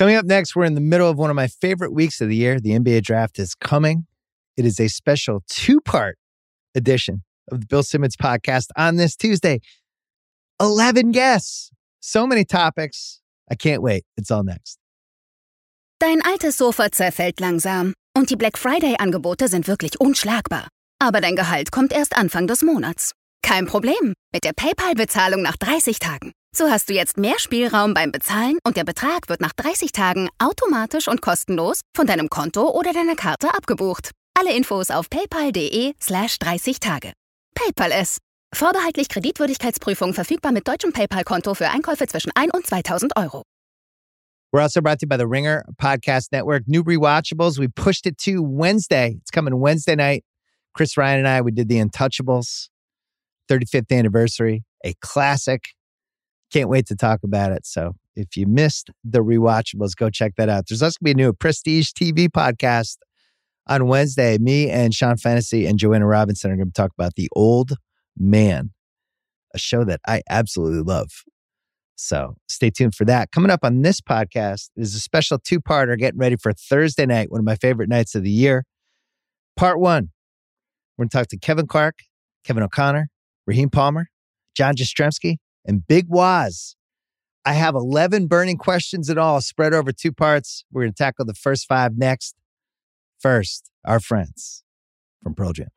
Coming up next, we're in the middle of one of my favorite weeks of the year. The NBA draft is coming. It is a special 2-part edition of the Bill Simmons podcast on this Tuesday. 11 guests. So many topics. I can't wait. It's all next. Dein altes Sofa zerfällt langsam und die Black Friday-Angebote sind wirklich unschlagbar. Aber dein Gehalt kommt erst Anfang des Monats. Kein Problem. Mit der PayPal-Bezahlung nach 30 Tagen. So hast du jetzt mehr Spielraum beim Bezahlen und der Betrag wird nach 30 Tagen automatisch und kostenlos von deinem Konto oder deiner Karte abgebucht. Alle Infos auf paypal.de/30tage. PayPal es. Vorbehaltlich Kreditwürdigkeitsprüfung verfügbar mit deutschem PayPal-Konto für Einkäufe zwischen 1 und 2.000 Euro. We're also brought to you by the Ringer Podcast Network. New Rewatchables. We pushed it to Wednesday. It's coming Wednesday night. Chris Ryan and I, we did The Untouchables. 35th anniversary. A classic. Can't wait to talk about it. So if you missed the Rewatchables, go check that out. There's also going to be a new Prestige TV podcast on Wednesday. Me and Sean Fennessy and Joanna Robinson are going to talk about The Old Man, a show that I absolutely love. So stay tuned for that. Coming up on this podcast is a special 2-parter getting ready for Thursday night, one of my favorite nights of the year. Part 1, we're going to talk to Kevin Clark, Kevin O'Connor, Raheem Palmer, John Jastrzemski, and Big Waz. I have 11 burning questions in all spread over 2 parts. We're going to tackle the first 5 next. First, our friends from Pearl Jam.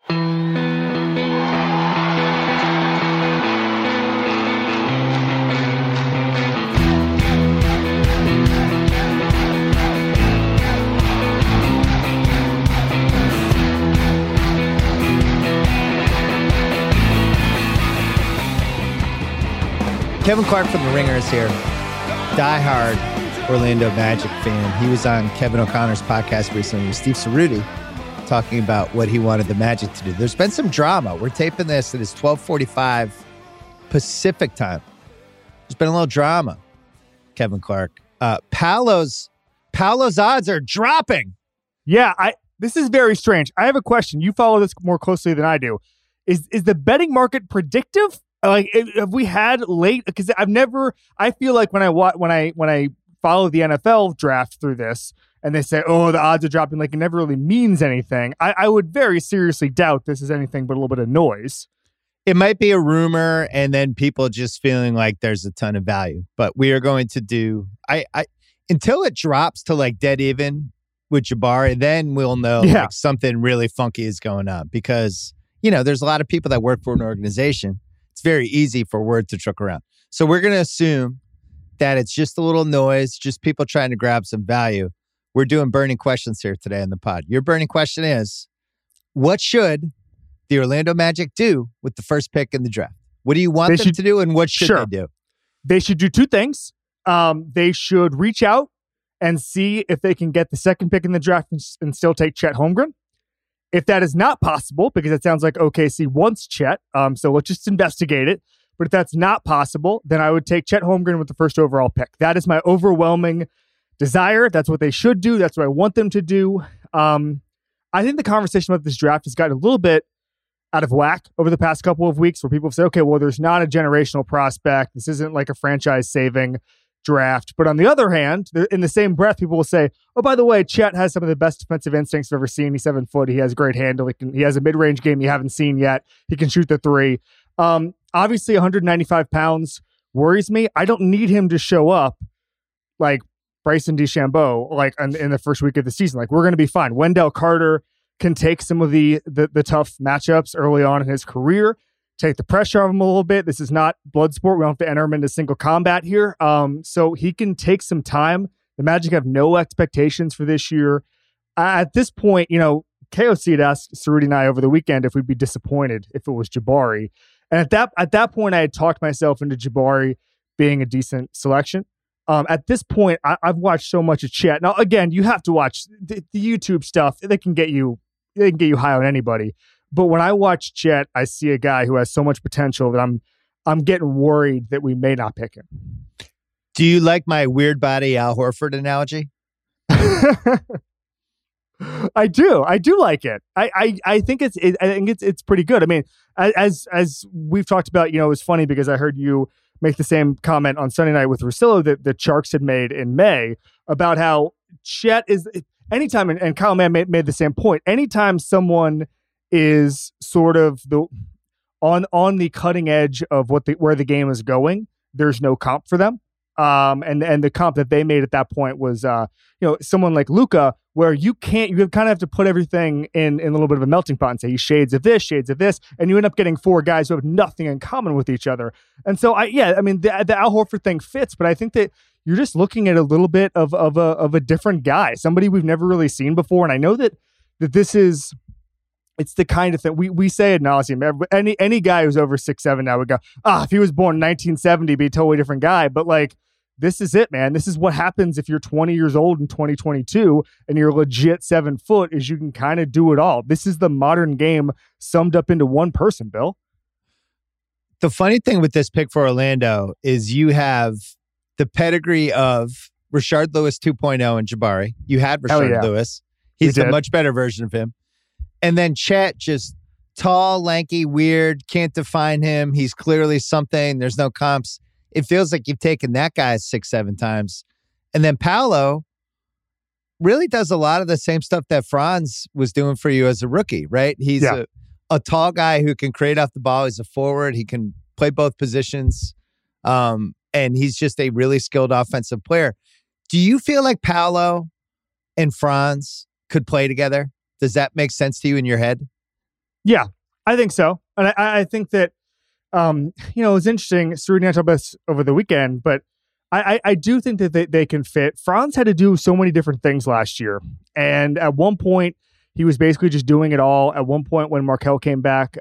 Kevin Clark from The Ringer is here. Diehard Orlando Magic fan. He was on Kevin O'Connor's podcast recently with Steve Cerruti talking about what he wanted the Magic to do. There's been some drama. We're taping this. It is 12:45 Pacific time. There's been a little drama, Kevin Clark. Paolo's odds are dropping. Yeah, this is very strange. I have a question. You follow this more closely than I do. Is the betting market predictive? Like, have we had late? Because I feel like when I follow the NFL draft through this and they say, oh, the odds are dropping, like it never really means anything. I would very seriously doubt this is anything but a little bit of noise. It might be a rumor and then people just feeling like there's a ton of value. But we are going to do, until it drops to like dead even with Jabari, then we'll know like something really funky is going on. Because, there's a lot of people that work for an organization. It's very easy for word to trickle around. So we're going to assume that it's just a little noise, just people trying to grab some value. We're doing burning questions here today in the pod. Your burning question is, what should the Orlando Magic do with the first pick in the draft? What do you want them to do, and what should they do? They should do 2 things. They should reach out and see if they can get the second pick in the draft and still take Chet Holmgren. If that is not possible, because it sounds like OKC wants Chet, so let's just investigate it. But if that's not possible, then I would take Chet Holmgren with the first overall pick. That is my overwhelming desire. That's what they should do. That's what I want them to do. I think the conversation about this draft has gotten a little bit out of whack over the past couple of weeks, where people have said, okay, well, there's not a generational prospect. This isn't like a franchise-saving draft. But on the other hand, in the same breath, people will say, oh, by the way, Chet has some of the best defensive instincts I've ever seen. He's 7 foot. He has a great handle. He has a mid-range game you haven't seen yet. He can shoot the 3. Obviously, 195 pounds worries me. I don't need him to show up like Bryson DeChambeau, like in the first week of the season. Like, we're going to be fine. Wendell Carter can take some of the tough matchups early on in his career, take the pressure off him a little bit. This is not blood sport. We don't have to enter him into single combat here. So he can take some time. The Magic have no expectations for this year. At this point, KOC had asked Cerruti and I over the weekend if we'd be disappointed if it was Jabari. And at that point, I had talked myself into Jabari being a decent selection. At this point, I've watched so much of Chet. Now, again, you have to watch the YouTube stuff. They can get you high on anybody. But when I watch Chet, I see a guy who has so much potential that I'm getting worried that we may not pick him. Do you like my weird body Al Horford analogy? I do like it. I think it's pretty good. I mean, as we've talked about, it was funny because I heard you make the same comment on Sunday night with Russillo that Sharks had made in May about how Chet is anytime, and Kyle Mann made the same point. Anytime someone is sort of on the cutting edge of where the game is going, there's no comp for them. And the comp that they made at that point was, someone like Luka, where you kind of have to put everything in a little bit of a melting pot and say shades of this, and you end up getting four guys who have nothing in common with each other. And so the Al Horford thing fits, but I think that you're just looking at a little bit of a different guy, somebody we've never really seen before. And I know that this is. It's the kind of thing we say ad nauseum. Any guy who's over 6'7" now would go, if he was born in 1970, he'd be a totally different guy. But like, this is it, man. This is what happens if you're 20 years old in 2022 and you're legit 7 foot, is you can kind of do it all. This is the modern game summed up into one person, Bill. The funny thing with this pick for Orlando is you have the pedigree of Rashard Lewis 2.0 and Jabari. You had Rashard Lewis. He's a much better version of him. And then Chet, just tall, lanky, weird, can't define him. He's clearly something. There's no comps. It feels like you've taken that guy 6-7 times. And then Paolo really does a lot of the same stuff that Franz was doing for you as a rookie, right? He's a tall guy who can create off the ball. He's a forward. He can play both positions. And he's just a really skilled offensive player. Do you feel like Paolo and Franz could play together? Does that make sense to you in your head? Yeah, I think so. And I think that, it was interesting. Cerruti and I talked about this over the weekend, but I do think that they can fit. Franz had to do so many different things last year. And at one point, he was basically just doing it all. At one point, when Markelle came back,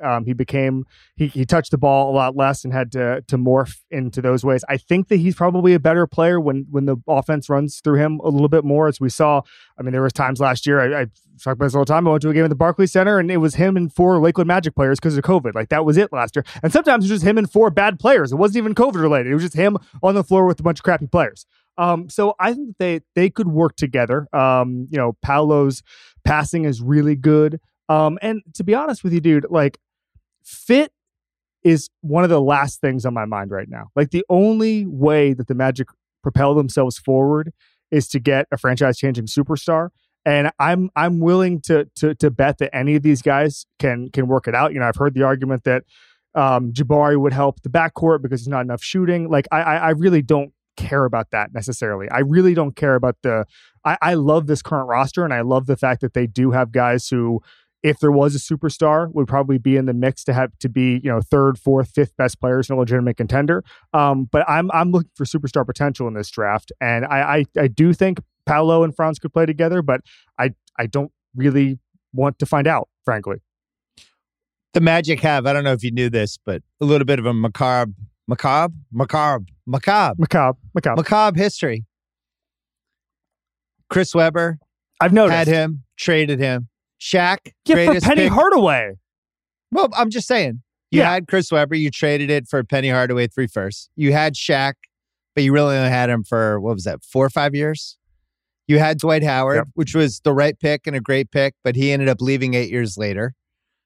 he touched the ball a lot less and had to morph into those ways. I think that he's probably a better player when the offense runs through him a little bit more, as we saw. I mean, there was times last year, I talk about this all the time. I went to a game at the Barclays Center, and it was him and 4 Lakeland Magic players because of COVID. Like, that was it last year. And sometimes it was just him and 4 bad players. It wasn't even COVID related. It was just him on the floor with a bunch of crappy players. So I think that they could work together. Paolo's passing is really good. And to be honest with you, dude, like, fit is one of the last things on my mind right now. Like, the only way that the Magic propel themselves forward is to get a franchise-changing superstar. And I'm willing to bet that any of these guys can work it out. I've heard the argument that Jabari would help the backcourt because there's not enough shooting. Like, I really don't care about that necessarily. I really don't care about I love this current roster, and I love the fact that they do have guys who, if there was a superstar, would probably be in the mix to be, 3rd, 4th, 5th best players in a legitimate contender. But I'm looking for superstar potential in this draft. And I do think Paolo and Franz could play together, but I don't really want to find out, frankly. The Magic have, I don't know if you knew this, but a little bit of a macabre history. Chris Webber, I've noticed, had him, traded him. Shaq, for Penny Hardaway. Well, I'm just saying, you had Chris Webber, you traded it for Penny Hardaway 3 firsts. You had Shaq, but you really only had him for, 4 or 5 years? You had Dwight Howard, which was the right pick and a great pick, but he ended up leaving 8 years later.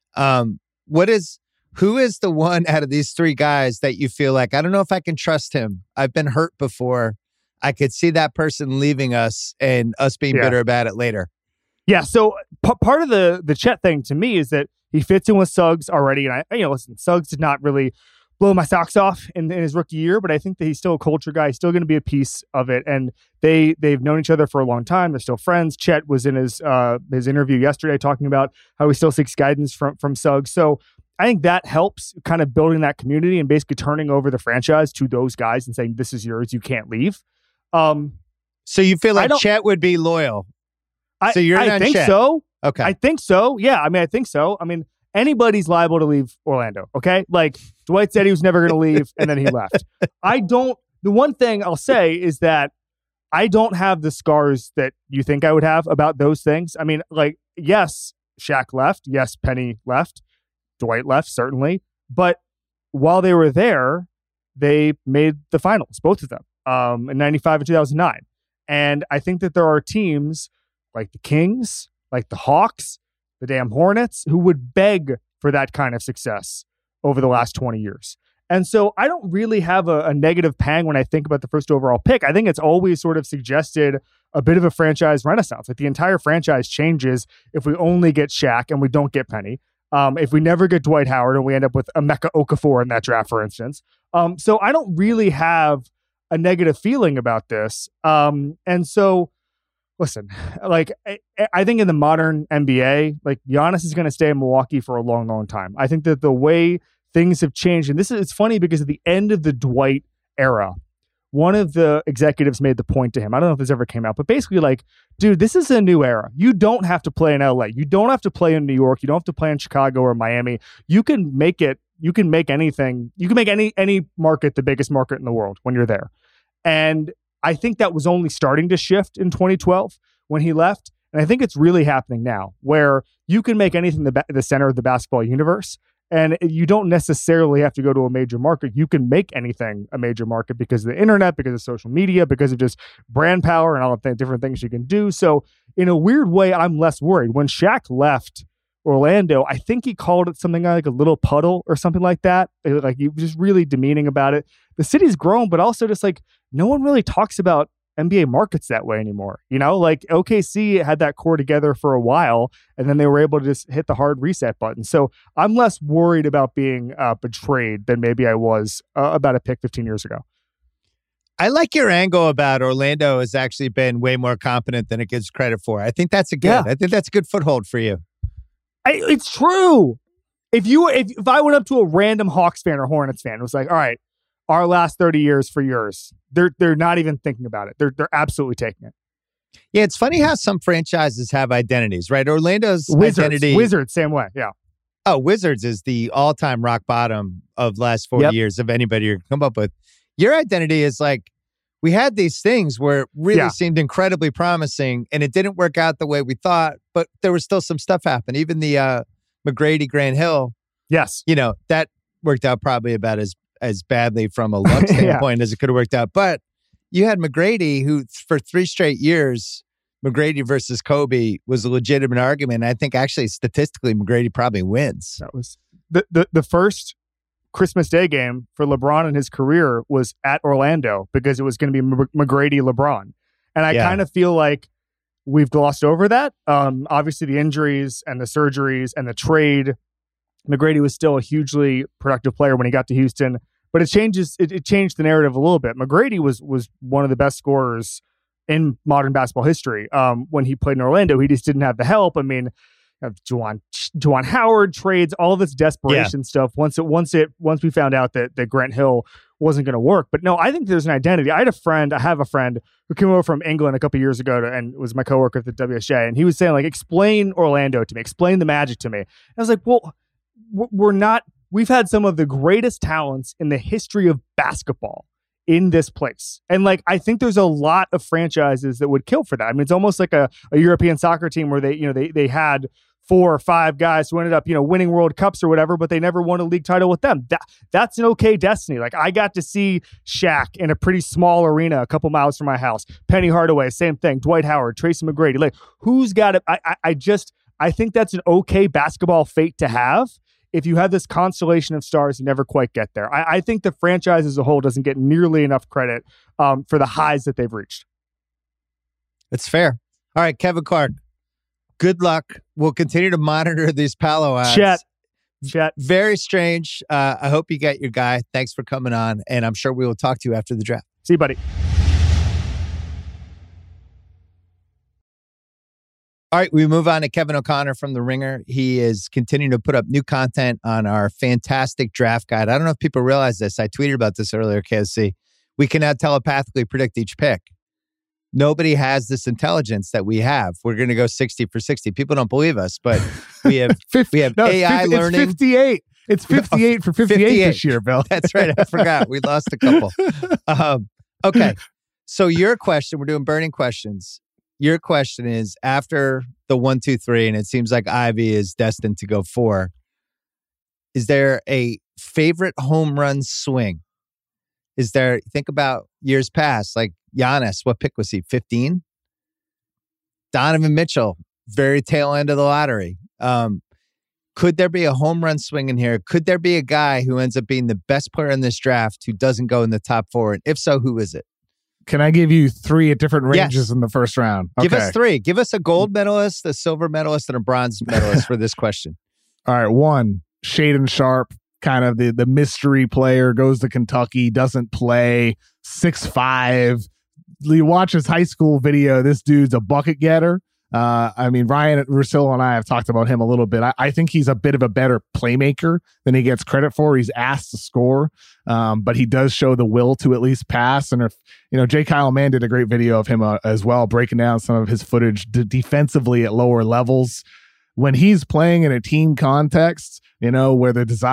Who is the one out of these 3 guys that you feel like, I don't know if I can trust him. I've been hurt before. I could see that person leaving us and us being bitter about it later. Yeah. So part of the Chet thing to me is that he fits in with Suggs already. And listen, Suggs did not really blow my socks off in his rookie year, but I think that he's still a culture guy. He's still going to be a piece of it. And they've known each other for a long time. They're still friends. Chet was in his interview yesterday talking about how he still seeks guidance from Suggs. So I think that helps kind of building that community and basically turning over the franchise to those guys and saying, this is yours, you can't leave. So you feel like Chet would be loyal? So you're I think Chet. So. Okay. I think so. Yeah. I think so. Anybody's liable to leave Orlando. Okay. Like, Dwight said he was never going to leave and then he left. The one thing I'll say is that I don't have the scars that you think I would have about those things. Yes, Shaq left. Yes, Penny left. Dwight left, certainly. But while they were there, they made the finals, both of them, in 95 and 2009. And I think that there are teams like the Kings, like the Hawks, the damn Hornets, who would beg for that kind of success over the last 20 years. And so I don't really have a negative pang when I think about the first overall pick. I think it's always sort of suggested a bit of a franchise renaissance. Like the entire franchise changes if we only get Shaq and we don't get Penny. If we never get Dwight Howard and we end up with Emeka Okafor in that draft, for instance. So I don't really have a negative feeling about this. And so, listen, like I think in the modern NBA, like Giannis is going to stay in Milwaukee for a long, long time. I think that the way things have changed, and it's funny because at the end of the Dwight era, one of the executives made the point to him. I don't know if this ever came out, but basically like, dude, this is a new era. You don't have to play in LA. You don't have to play in New York. You don't have to play in Chicago or Miami. You can make it. You can make anything. You can make any market the biggest market in the world when you're there. And I think that was only starting to shift in 2012 when he left. And I think it's really happening now where you can make anything the center of the basketball universe. And you don't necessarily have to go to a major market. You can make anything a major market because of the internet, because of social media, because of just brand power and all of the different things you can do. So in a weird way, I'm less worried. When Shaq left Orlando, I think he called it something like a little puddle or something like that. Like he was just really demeaning about it. The city's grown, but also just like no one really talks about NBA markets that way anymore. You know, like OKC had that core together for a while, and then they were able to just hit the hard reset button. So I'm less worried about being betrayed than maybe I was about a pick 15 years ago. I like your angle about Orlando has actually been way more competent than it gives credit for. I think that's I think that's a good foothold for you. It's true. If I went up to a random Hawks fan or Hornets fan, it was like, all right, our last 30 years for yours. They're not even thinking about it. They're absolutely taking it. Yeah, it's funny how some franchises have identities, right? Orlando's identity. Wizards, same way. Yeah. Oh, Wizards is the all-time rock bottom of the last 40 years of anybody you come up with. Your identity is like, we had these things where it really seemed incredibly promising and it didn't work out the way we thought, but there was still some stuff happening. Even the McGrady Grant Hill. Yes. You know, that worked out probably about as badly from a luck standpoint as it could have worked out. But you had McGrady, who for 3 straight years, McGrady versus Kobe was a legitimate argument. I think actually statistically, McGrady probably wins. That was the first Christmas Day game for LeBron in his career was at Orlando because it was going to be McGrady LeBron. And I kind of feel like we've glossed over that. Obviously the injuries and the surgeries and the trade, McGrady was still a hugely productive player when he got to Houston, but it changed the narrative a little bit. McGrady was one of the best scorers in modern basketball history. When he played in Orlando, he just didn't have the help. I mean, Juwan Howard trades, all this desperation stuff. Once we found out that Grant Hill wasn't going to work. But no, I think there's an identity. I have a friend who came over from England a couple years ago and was my coworker at the WSJ, and he was saying like, explain Orlando to me, explain the Magic to me. And I was like, well, we've had some of the greatest talents in the history of basketball in this place. And like, I think there's a lot of franchises that would kill for that. I mean, it's almost like a European soccer team where they had 4 or 5 guys who ended up, winning World Cups or whatever, but they never won a league title with them. That's an okay destiny. Like I got to see Shaq in a pretty small arena a couple miles from my house. Penny Hardaway, same thing. Dwight Howard, Tracy McGrady. Like who's got it? I think that's an okay basketball fate to have. If you have this constellation of stars and never quite get there, I think the franchise as a whole doesn't get nearly enough credit for the highs that they've reached. That's fair. All right, Kevin Clark, good luck. We'll continue to monitor these Palo ads. Chet. Very strange. I hope you get your guy. Thanks for coming on, and I'm sure we will talk to you after the draft. See you, buddy. All right, we move on to Kevin O'Connor from The Ringer. He is continuing to put up new content on our fantastic draft guide. I don't know if people realize this. I tweeted about this earlier, KSC. We can now telepathically predict each pick. Nobody has this intelligence that we have. We're going to go 60 for 60. People don't believe us, but we have AI learning. It's 58. It's 58 for 58 this year, Bill. That's right. I forgot. We lost a couple. Okay. So your question, we're doing burning questions. Your question is, after the 1, 2, 3, and it seems like Ivy is destined to go 4, is there a favorite home run swing? Think about years past, like Giannis, what pick was he, 15? Donovan Mitchell, very tail end of the lottery. Could there be a home run swing in here? Could there be a guy who ends up being the best player in this draft who doesn't go in the top 4? And if so, who is it? Can I give you 3 at different ranges in the first round? Give us 3. Give us a gold medalist, a silver medalist, and a bronze medalist for this question. All right. 1, Shaden Sharp, kind of the mystery player, goes to Kentucky, doesn't play, 6'5". You watch his high school video, this dude's a bucket getter. Ryan Russillo and I have talked about him a little bit. I think he's a bit of a better playmaker than he gets credit for. He's asked to score, but he does show the will to at least pass. And if, Jay Kyle Mann did a great video of him as well, breaking down some of his footage defensively at lower levels. When he's playing in a team context, where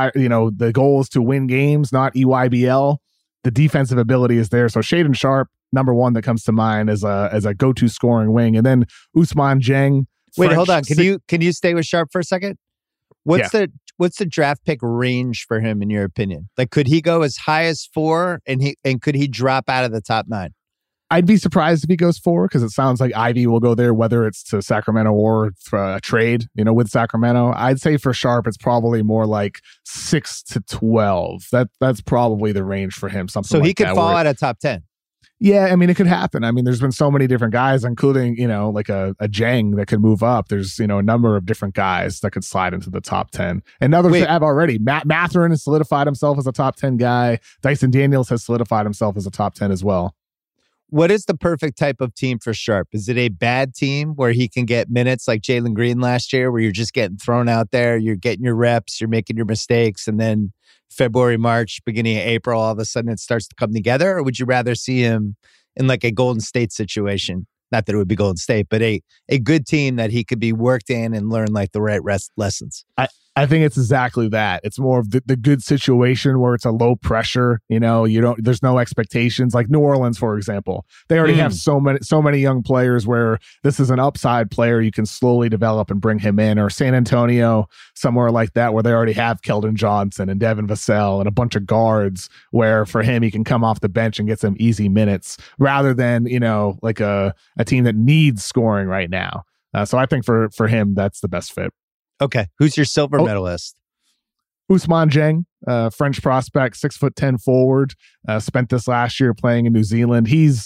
the goal is to win games, not EYBL, the defensive ability is there. So Shaden Sharp, number 1 that comes to mind as a go-to scoring wing. And then Ousmane Dieng. Wait, hold on. Can you stay with Sharp for a second? What's the draft pick range for him in your opinion? Like, could he go as high as 4 and could he drop out of the top 9? I'd be surprised if he goes 4 because it sounds like Ivy will go there, whether it's to Sacramento or for a trade, with Sacramento. I'd say for Sharp, it's probably more like 6 to 12. That's probably the range for him. Something so like he could that, fall out of top 10. Yeah, it could happen. There's been so many different guys, including, like a Dieng that could move up. There's, a number of different guys that could slide into the top 10. And others have already. Mathurin has solidified himself as a top 10 guy. Dyson Daniels has solidified himself as a top 10 as well. What is the perfect type of team for Sharp? Is it a bad team where he can get minutes like Jalen Green last year, where you're just getting thrown out there, you're getting your reps, you're making your mistakes, and then February, March, beginning of April, all of a sudden it starts to come together? Or would you rather see him in like a Golden State situation? Not that it would be Golden State, but a good team that he could be worked in and learn like the right lessons. I think it's exactly that. It's more of the good situation where it's a low pressure, there's no expectations. Like New Orleans, for example, they already have so many young players where this is an upside player you can slowly develop and bring him in, or San Antonio, somewhere like that, where they already have Keldon Johnson and Devin Vassell and a bunch of guards where for him, he can come off the bench and get some easy minutes rather than, like a team that needs scoring right now. So I think for him, that's the best fit. Okay. Who's your silver medalist? Ousmane Dieng, French prospect, 6'10" forward, spent this last year playing in New Zealand. He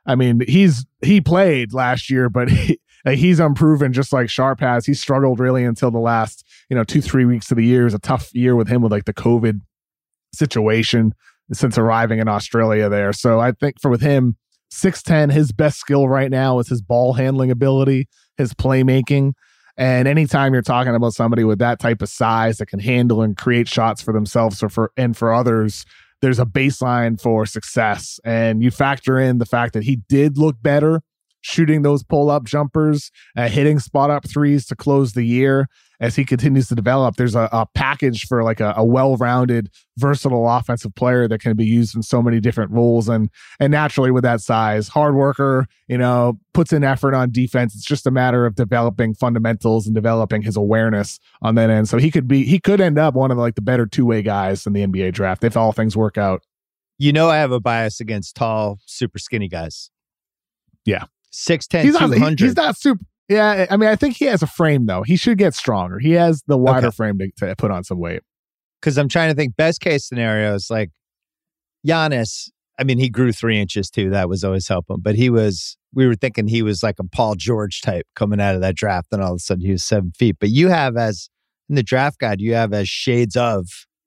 played last year, but he's unproven just like Sharp has. He struggled really until the last, 2-3 weeks of the year. It was a tough year with him with like the COVID situation since arriving in Australia there. So I think with him, 6'10", his best skill right now is his ball handling ability, his playmaking. And anytime you're talking about somebody with that type of size that can handle and create shots for themselves or for others, there's a baseline for success. And you factor in the fact that he did look better shooting those pull-up jumpers, hitting spot-up threes to close the year. As he continues to develop, there's a package for like a well-rounded, versatile offensive player that can be used in so many different roles. And naturally with that size, hard worker, puts in effort on defense. It's just a matter of developing fundamentals and developing his awareness on that end. So he could end up one of the better two-way guys in the NBA draft if all things work out. I have a bias against tall, super skinny guys. Yeah. 6'10", 200. He's not super. Yeah, I think he has a frame, though. He should get stronger. He has the wider frame to put on some weight. Because I'm trying to think, best case scenarios, like Giannis, he grew 3 inches too. That was always helping. But we were thinking he was like a Paul George type coming out of that draft. And all of a sudden he was 7 feet. But you have in the draft guide, you have as shades of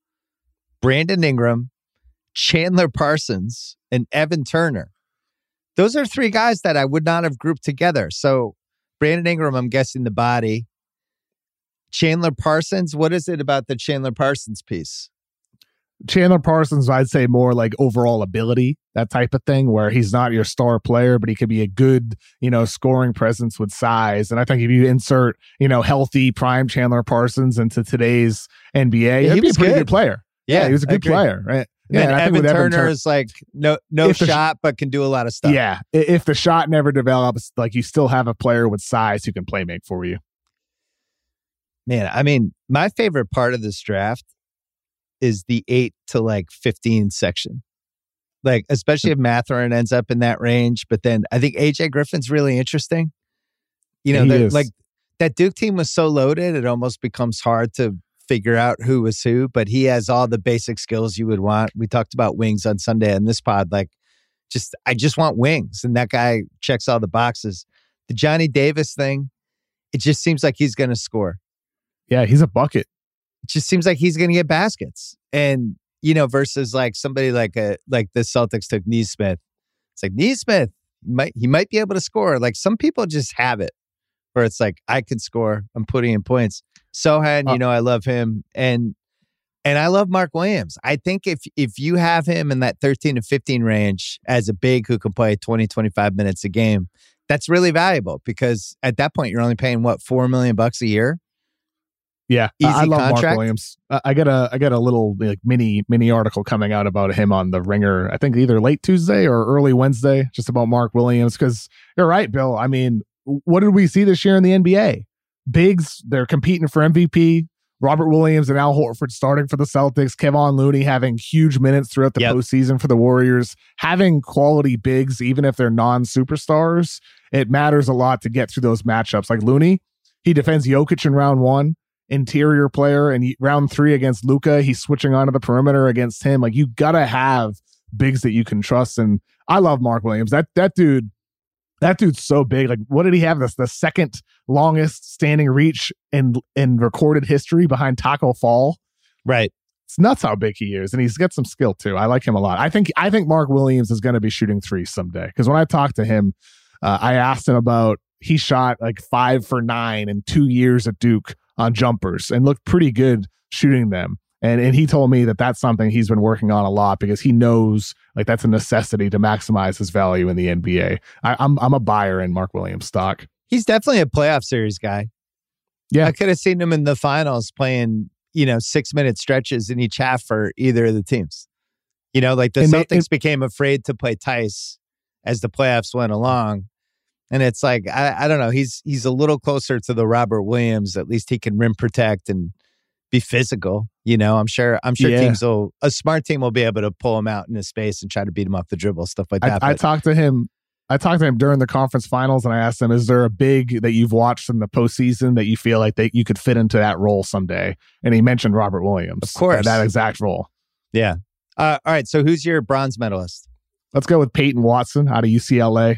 Brandon Ingram, Chandler Parsons, and Evan Turner. Those are 3 guys that I would not have grouped together. So Brandon Ingram, I'm guessing the body. Chandler Parsons, what is it about the Chandler Parsons piece? Chandler Parsons, I'd say more like overall ability, that type of thing, where he's not your star player, but he could be a good, scoring presence with size. And I think if you insert, healthy prime Chandler Parsons into today's NBA, he'd be a pretty good player. Yeah, he was a good player, right? Yeah, and I think Evan Turner is like no shot, but can do a lot of stuff. Yeah, if the shot never develops, like you still have a player with size who can play make for you. Man, my favorite part of this draft is the 8 to 15 section. Like, especially if Mathurin ends up in that range. But then I think AJ Griffin's really interesting. They that Duke team was so loaded, it almost becomes hard to figure out who was who, but he has all the basic skills you would want. We talked about wings on Sunday in this pod. Like, I just want wings. And that guy checks all the boxes. The Johnny Davis thing, it just seems like he's going to score. Yeah, he's a bucket. It just seems like he's going to get baskets. And, you know, versus like somebody like the Celtics took Nesmith. It's like Nesmith, he might be able to score. Like some people just have it where it's like, I can score. I'm putting in points. Sohan, you know, I love him. And I love Mark Williams. I think if you have him in that 13 to 15 range as a big who can play 20, 25 minutes a game, that's really valuable because at that point, you're only paying, what, $4 million a year? Yeah, easy I love contract. Mark Williams. I got a little like mini article coming out about him on the Ringer. I think either late Tuesday or early Wednesday, just about Mark Williams. Because you're right, Bill. I mean, what did we see this year in the NBA? Bigs, they're competing for MVP. Robert Williams and Al Horford starting for the Celtics. Kevon Looney having huge minutes throughout the postseason for the Warriors. Having quality bigs, even if they're non-superstars, it matters a lot to get through those matchups. Like Looney, he defends Jokic in round 1. Interior player, and round 3 against Luka, he's switching onto the perimeter against him. Like you gotta have bigs that you can trust. And I love Mark Williams. That dude's so big. Like what did he have? The second longest standing reach in recorded history behind Taco Fall. Right. It's nuts how big he is, and he's got some skill too. I like him a lot. I think Mark Williams is going to be shooting threes someday because when I talked to him, I asked him about he shot like 5 for 9 in 2 years at Duke on jumpers and looked pretty good shooting them. And he told me that that's something he's been working on a lot because he knows like that's a necessity to maximize his value in the NBA. I'm a buyer in Mark Williams stock. He's definitely a playoff series guy. Yeah. I could have seen him in the finals playing, 6-minute stretches in each half for either of the teams. Like the Celtics became afraid to play Tice as the playoffs went along. And it's like, I don't know, he's a little closer to the Robert Williams. At least he can rim protect and be physical. I'm sure a smart team will be able to pull him out into space and try to beat him off the dribble, stuff like that. I talked to him during the conference finals, and I asked him, is there a big that you've watched in the postseason that you feel like that you could fit into that role someday? And he mentioned Robert Williams. Of course. That exact role. Yeah. All right. So who's your bronze medalist? Let's go with Peyton Watson out of UCLA.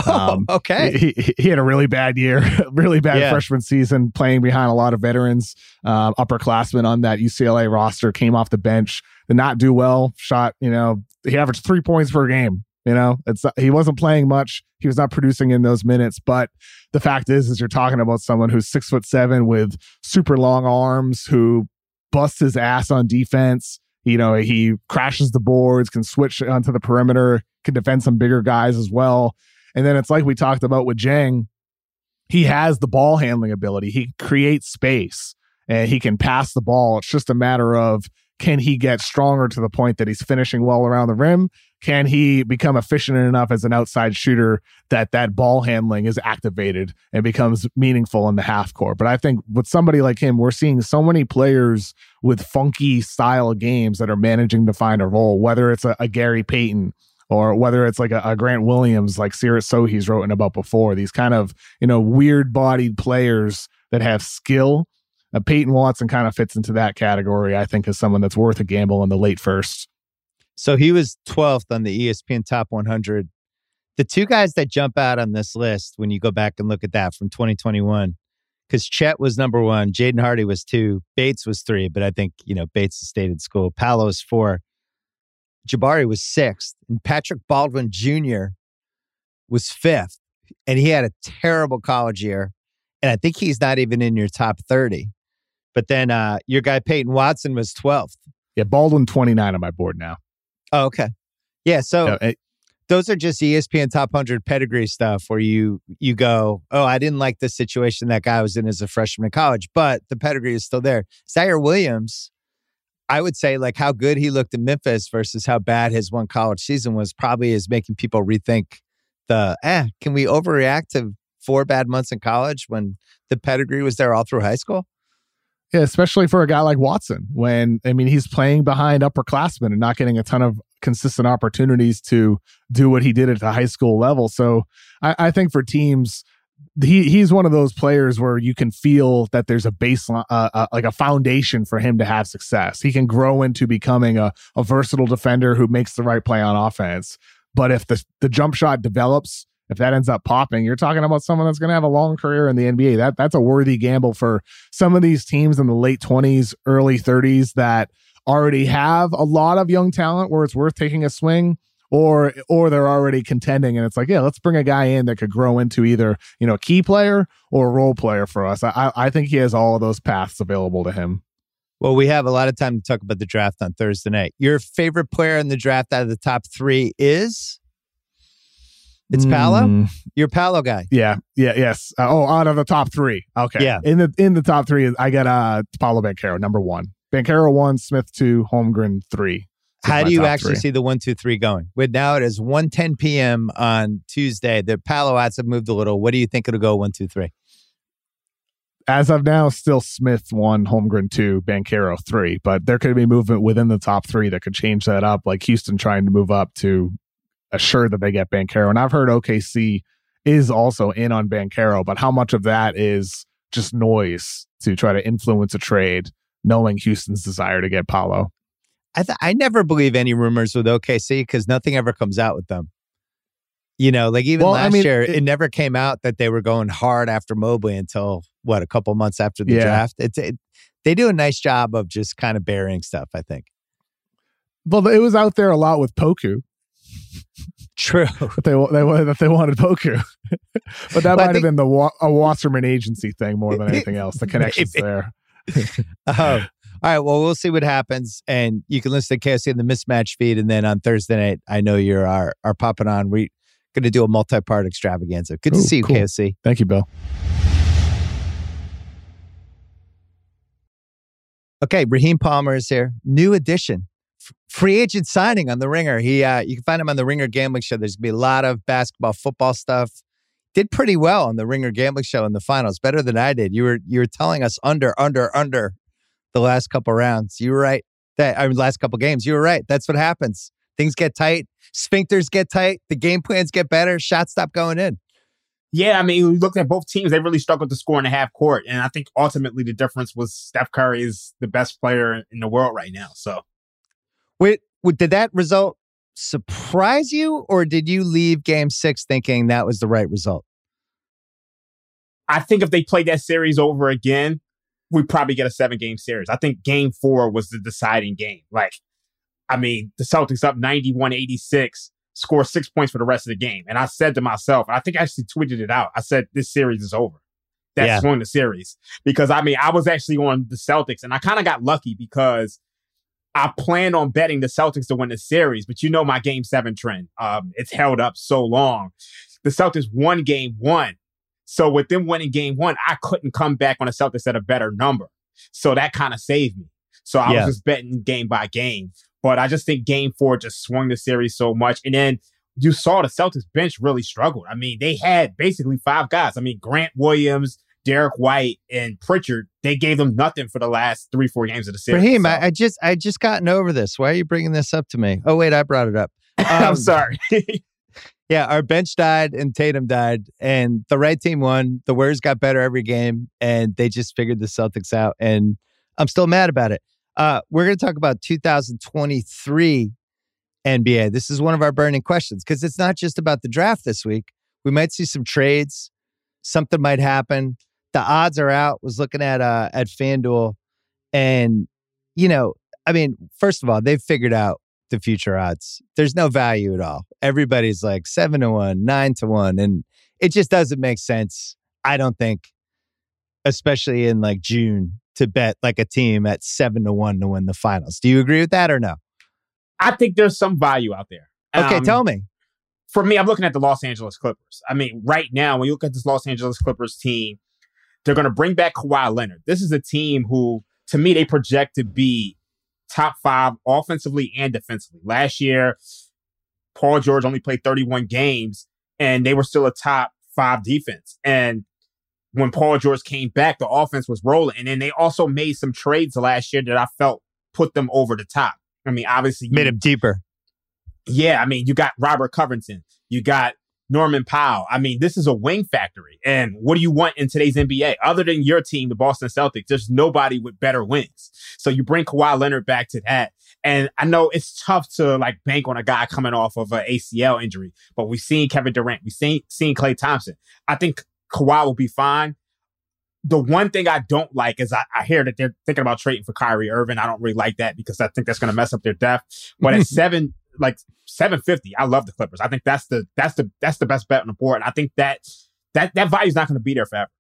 Okay. He had a really bad year, really bad freshman season, playing behind a lot of veterans, upperclassmen on that UCLA roster, came off the bench, did not do well, shot, he averaged 3 points per game. He wasn't playing much. He was not producing in those minutes. But the fact is you're talking about someone who's 6'7" with super long arms, who busts his ass on defense. He crashes the boards, can switch onto the perimeter, can defend some bigger guys as well. And then it's like we talked about with Jang. He has the ball handling ability. He creates space and he can pass the ball. It's just a matter of, can he get stronger to the point that he's finishing well around the rim? Can he become efficient enough as an outside shooter that ball handling is activated and becomes meaningful in the half court? But I think with somebody like him, we're seeing so many players with funky style games that are managing to find a role, whether it's a Gary Payton, or whether it's like a Grant Williams, like Siraj Sohi's written about before, these kind of, weird-bodied players that have skill. Peyton Watson kind of fits into that category, I think, as someone that's worth a gamble in the late first. So he was 12th on the ESPN Top 100. The two guys that jump out on this list, when you go back and look at that from 2021, because Chet was number 1, Jaden Hardy was 2, Bates was 3, but I think, Bates stayed in school. Paolo was 4. Jabari was 6th, and Patrick Baldwin Jr. was 5th, and he had a terrible college year, and I think he's not even in your top 30. But then your guy Peyton Watson was 12th. Yeah, Baldwin 29 on my board now. Oh, okay. Yeah, so those are just ESPN Top 100 pedigree stuff where you go, oh, I didn't like the situation that guy was in as a freshman in college, but the pedigree is still there. Zaire Williams, I would say like how good he looked in Memphis versus how bad his one college season was probably is making people rethink can we overreact to 4 bad months in college when the pedigree was there all through high school? Yeah, especially for a guy like Watson, he's playing behind upperclassmen and not getting a ton of consistent opportunities to do what he did at the high school level. So I think for teams, he's one of those players where you can feel that there's a baseline, like a foundation for him to have success. He can grow into becoming a versatile defender who makes the right play on offense. But if the jump shot develops, if that ends up popping, you're talking about someone that's going to have a long career in the NBA. That's a worthy gamble for some of these teams in the late 20s, early 30s that already have a lot of young talent where it's worth taking a swing. Or they're already contending, and it's like, yeah, let's bring a guy in that could grow into either, a key player or a role player for us. I think he has all of those paths available to him. Well, we have a lot of time to talk about the draft on Thursday night. Your favorite player in the draft out of the top three is? It's Paolo? You're a Paolo guy. Yes. Out of the top three. Okay. Yeah. In the top three, I got Paolo Banchero, number one. Banchero 1, Smith 2, Holmgren 3. How do you actually see the 1, 2, 3 going? Now it is 1:10 p.m. on Tuesday. The Paolo odds have moved a little. What do you think it'll go 1, 2, 3? As of now, still Smith 1, Holmgren 2, Banchero 3. But there could be movement within the top three that could change that up, like Houston trying to move up to assure that they get Banchero. And I've heard OKC is also in on Banchero, but how much of that is just noise to try to influence a trade, knowing Houston's desire to get Paolo? I never believe any rumors with OKC because nothing ever comes out with them. Like even last year, it never came out that they were going hard after Mobley until, a couple months after the draft. They do a nice job of just kind of burying stuff, I think. Well, it was out there a lot with Poku. True. They wanted Poku. But that might have been a Wasserman agency thing more than anything else. The connections there. All right, well, we'll see what happens. And you can listen to KOC in the Mismatch feed. And then on Thursday night, I know you're our popping on. We're going to do a multi-part extravaganza. Good to see you, cool. KOC. Thank you, Bill. Okay, Raheem Palmer is here. New addition. Free agent signing on The Ringer. You can find him on The Ringer Gambling Show. There's going to be a lot of basketball, football stuff. Did pretty well on The Ringer Gambling Show in the finals. Better than I did. You were telling us under the last couple rounds. You were right. Last couple games. You were right. That's what happens. Things get tight. Sphincters get tight. The game plans get better. Shots stop going in. Yeah, we looked at both teams. They really struggled to score in the half court. And I think ultimately the difference was Steph Curry is the best player in the world right now. So, did that result surprise you, or did you leave Game 6 thinking that was the right result? I think if they played that series over again, we probably get a 7-game series. I think Game 4 was the deciding game. The Celtics up 91-86, score 6 points for the rest of the game. And I said to myself, I think I actually tweeted it out. I said, this series is over. That swung the series. Because, I was actually on the Celtics, and I kind of got lucky because I planned on betting the Celtics to win the series. But my Game 7 trend. It's held up so long. The Celtics won Game 1. So with them winning Game 1, I couldn't come back on the Celtics at a better number. So that kind of saved me. So I was just betting game by game. But I just think Game 4 just swung the series so much. And then you saw the Celtics bench really struggled. They had basically 5 guys. Grant Williams, Derek White, and Pritchard, they gave them nothing for the last 3-4 games of the series. Raheem, so. I just gotten over this. Why are you bringing this up to me? Oh, wait, I brought it up. I'm sorry. Yeah, our bench died and Tatum died, and the right team won. The Warriors got better every game, and they just figured the Celtics out, and I'm still mad about it. We're going to talk about 2023 NBA. This is one of our burning questions because it's not just about the draft this week. We might see some trades. Something might happen. The odds are out. Was looking at FanDuel, and first of all, they've figured out the future odds. There's no value at all. Everybody's like 7-1, 9-1, and it just doesn't make sense. I don't think, especially in June, to bet a team at 7-1 to win the finals. Do you agree with that or no? I think there's some value out there. Okay, tell me. For me, I'm looking at the Los Angeles Clippers. Right now, when you look at this Los Angeles Clippers team, they're going to bring back Kawhi Leonard. This is a team who, to me, they project to be top 5 offensively and defensively. Last year, Paul George only played 31 games, and they were still a top 5 defense. And when Paul George came back, the offense was rolling. And then they also made some trades last year that I felt put them over the top. Obviously, made them deeper. Yeah, you got Robert Covington. You got Norman Powell. I mean, this is a wing factory. And what do you want in today's NBA? Other than your team, the Boston Celtics, there's nobody with better wings. So you bring Kawhi Leonard back to that. And I know it's tough to like bank on a guy coming off of an ACL injury, but we've seen Kevin Durant. We've seen Klay Thompson. I think Kawhi will be fine. The one thing I don't like is I hear that they're thinking about trading for Kyrie Irving. I don't really like that because I think that's going to mess up their depth. But at 750, I love the Clippers. I think that's the best bet on the board. And I think that value is not going to be there forever.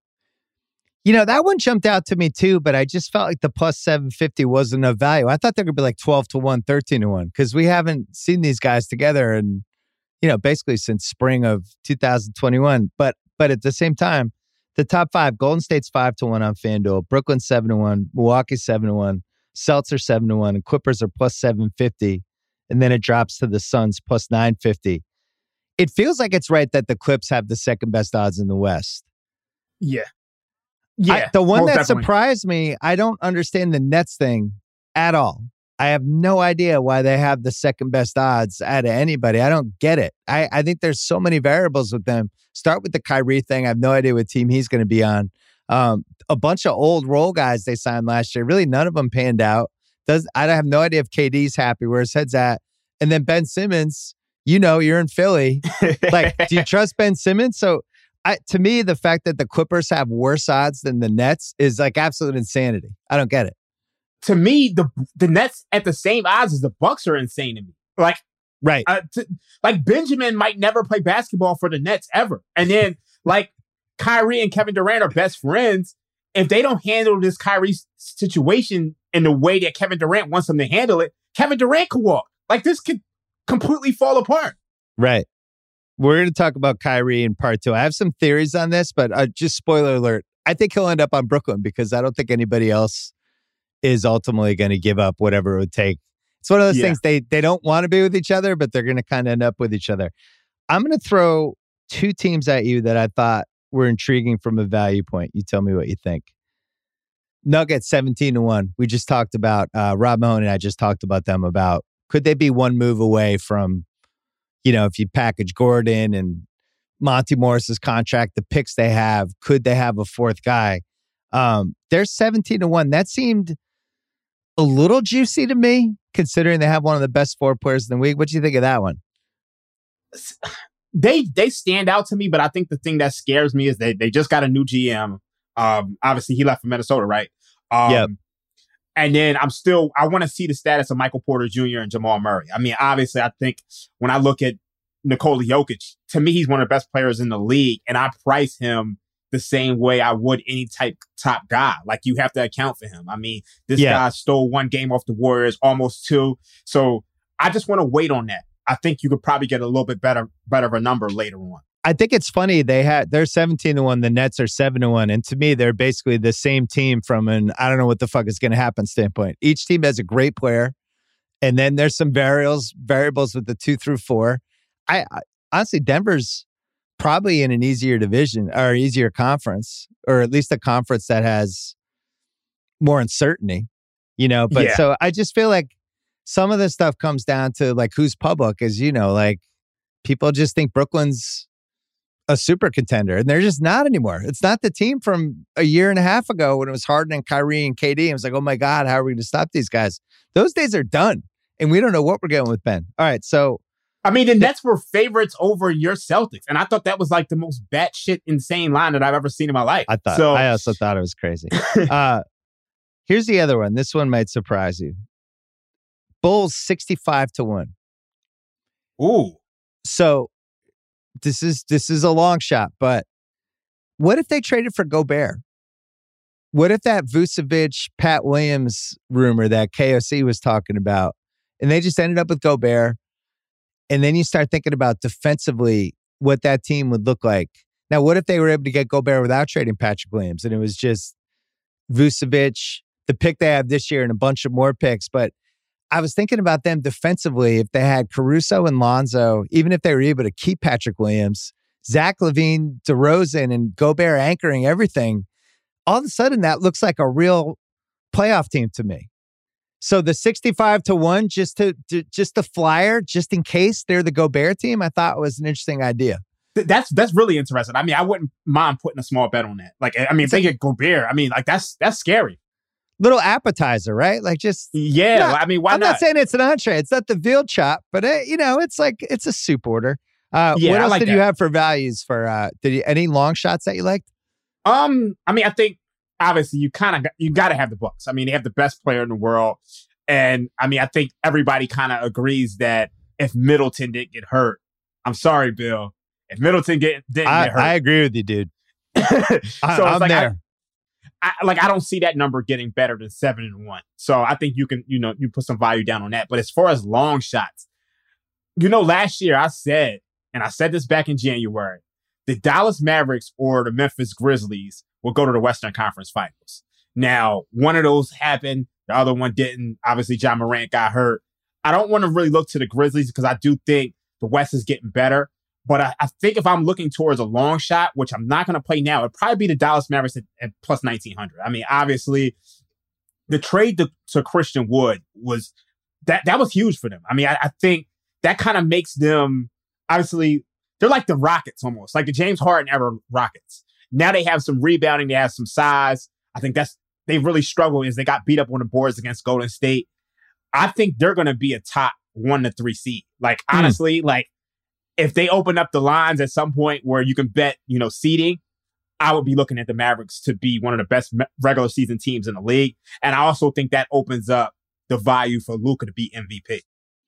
You know, that one jumped out to me too, but I just felt like the plus 750 wasn't enough value. I thought they could be like 12-1, 13-1, because we haven't seen these guys together and, you know, basically since spring of 2021. But at the same time, the top five, Golden State's 5-1 on FanDuel, Brooklyn 7-1, Milwaukee 7-1, Celtics are 7-1, and Clippers are plus 750. And then it drops to the Suns plus 950. It feels like it's right that the Clips have the second best odds in the West. Yeah. The one that definitely surprised me, I don't understand the Nets thing at all. I have no idea why they have the second best odds out of anybody. I don't get it. I think there's so many variables with them. Start with the Kyrie thing. I have no idea what team he's going to be on. A bunch of old role guys they signed last year. Really, none of them panned out. I have no idea if KD's happy where his head's at. And then Ben Simmons, you know, you're in Philly. Like, do you trust Ben Simmons? So to me, the fact that the Clippers have worse odds than the Nets is like absolute insanity. I don't get it. To me, the Nets at the same odds as the Bucks are insane to me. Like, right. Like Benjamin might never play basketball for the Nets ever. And then like Kyrie and Kevin Durant are best friends. If they don't handle this Kyrie situation in the way that Kevin Durant wants them to handle it, Kevin Durant could walk. Like this could completely fall apart. Right. We're going to talk about Kyrie in part two. I have some theories on this, but just spoiler alert. I think he'll end up on Brooklyn because I don't think anybody else is ultimately going to give up whatever it would take. It's one of those things they don't want to be with each other, but they're going to kind of end up with each other. I'm going to throw two teams at you that I thought were intriguing from a value point. You tell me what you think. Nuggets 17-1. We just talked about Rob Mahoney and I just talked about them about could they be one move away from, you know, if you package Gordon and Monty Morris's contract, the picks they have, could they have a fourth guy? They're 17-1. That seemed a little juicy to me, considering they have one of the best four players in the league. What do you think of that one? They stand out to me, but I think the thing that scares me is they just got a new GM. Obviously, he left for Minnesota, right? Yep. And then I want to see the status of Michael Porter Jr. and Jamal Murray. I mean, obviously, I think when I look at Nikola Jokic, to me, he's one of the best players in the league, and I price him the same way I would any top guy. Like, you have to account for him. I mean, this guy stole one game off the Warriors, almost two. So I just want to wait on that. I think you could probably get a little bit better of a number later on. I think it's funny. They're 17-1. The Nets are 7-1. And to me, they're basically the same team from an I don't know what the fuck is going to happen standpoint. Each team has a great player. And then there's some variables with the 2 through 4. I honestly, Denver's probably in an easier division or easier conference, or at least a conference that has more uncertainty, you know? But so I just feel like some of this stuff comes down to like who's public, as you know, like people just think Brooklyn's a super contender, and they're just not anymore. It's not the team from a year and a half ago when it was Harden and Kyrie and KD. It was like, oh my God, how are we going to stop these guys? Those days are done, and we don't know what we're getting with Ben. All right, so I mean, the Nets were favorites over your Celtics, and I thought that was like the most batshit insane line that I've ever seen in my life. I also thought it was crazy. Here's the other one. This one might surprise you. Bulls 65-1. Ooh. So this is a long shot, but what if they traded for Gobert? What if that Vucevic, Pat Williams rumor that KOC was talking about, and they just ended up with Gobert? And then you start thinking about defensively what that team would look like. Now, what if they were able to get Gobert without trading Patrick Williams? And it was just Vucevic, the pick they have this year, and a bunch of more picks. But I was thinking about them defensively. If they had Caruso and Lonzo, even if they were able to keep Patrick Williams, Zach LaVine, DeRozan, and Gobert anchoring everything, all of a sudden that looks like a real playoff team to me. So the 65-1, just the flyer, just in case they're the Gobert team, I thought was an interesting idea. That's really interesting. I mean, I wouldn't mind putting a small bet on that. Like, I mean, if they get Gobert, I mean, like that's scary. Little appetizer, right? Like just I mean, why I'm not saying it's an entree. It's not the veal chop, but it's like it's a soup order. What else did you have for values for? Any long shots that you liked? I mean, I think obviously you got to have the Bucks. I mean, they have the best player in the world, and I mean, I think everybody kind of agrees that if Middleton didn't get hurt, I'm sorry, Bill. If Middleton didn't get hurt, I agree with you, dude. I'm like, there. I don't see that number getting better than 7-1. So I think you can, you put some value down on that. But as far as long shots, last year I said this back in January, the Dallas Mavericks or the Memphis Grizzlies will go to the Western Conference Finals. Now, one of those happened. The other one didn't. Obviously, Ja Morant got hurt. I don't want to really look to the Grizzlies because I do think the West is getting better. But I think if I'm looking towards a long shot, which I'm not going to play now, it'd probably be the Dallas Mavericks at plus 1,900. I mean, obviously, the trade to Christian Wood was that was huge for them. I mean, I think that kind of makes them, obviously, they're like the Rockets almost, like the James Harden era Rockets. Now they have some rebounding, they have some size. I think they really struggled as they got beat up on the boards against Golden State. I think they're going to be a top 1 to 3 seed. Like, honestly, like, if they open up the lines at some point where you can bet, seeding, I would be looking at the Mavericks to be one of the best regular season teams in the league. And I also think that opens up the value for Luka to be MVP.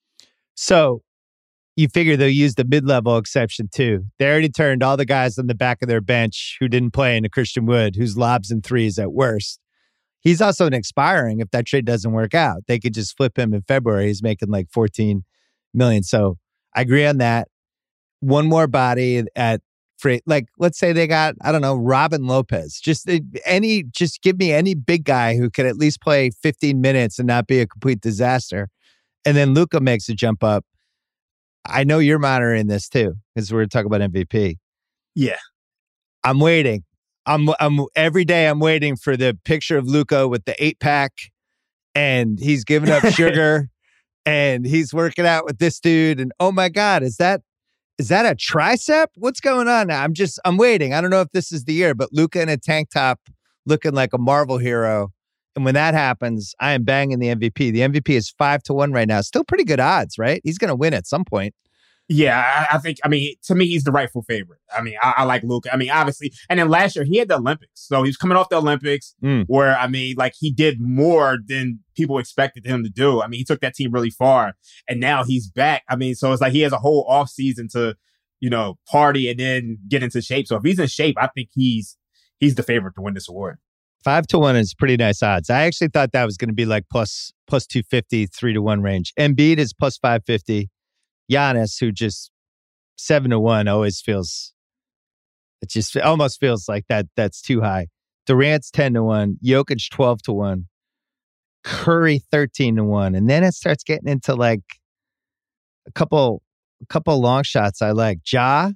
So you figure they'll use the mid-level exception too. They already turned all the guys on the back of their bench who didn't play into Christian Wood, whose lobs and threes at worst. He's also an expiring if that trade doesn't work out. They could just flip him in February. He's making like $14 million. So I agree on that. One more body at freight. Like, let's say they got, I don't know, Robin Lopez. Just give me any big guy who could at least play 15 minutes and not be a complete disaster. And then Luka makes a jump up. I know you're monitoring this too, because we're talking about MVP. Yeah. I'm waiting. I'm every day I'm waiting for the picture of Luka with the 8-pack and he's giving up sugar and he's working out with this dude. And oh my God, is that a tricep? What's going on now? I'm waiting. I don't know if this is the year, but Luka in a tank top looking like a Marvel hero. And when that happens, I am banging the MVP. The MVP is 5-1 right now. Still pretty good odds, right? He's going to win at some point. Yeah, I think, to me, he's the rightful favorite. I mean, I like Luka. I mean, obviously. And then last year, he had the Olympics. So he was coming off the Olympics where, he did more than people expected him to do. I mean, he took that team really far. And now he's back. I mean, so it's like he has a whole off season to, party and then get into shape. So if he's in shape, I think he's the favorite to win this award. 5-1 is pretty nice odds. I actually thought that was going to be like plus 250, 3-1 range. Embiid is plus 550. Giannis, who just 7-1 always feels, it just almost feels like that's too high. Durant's 10-1, Jokic 12-1, Curry 13-1, and then it starts getting into like a couple long shots I like. Ja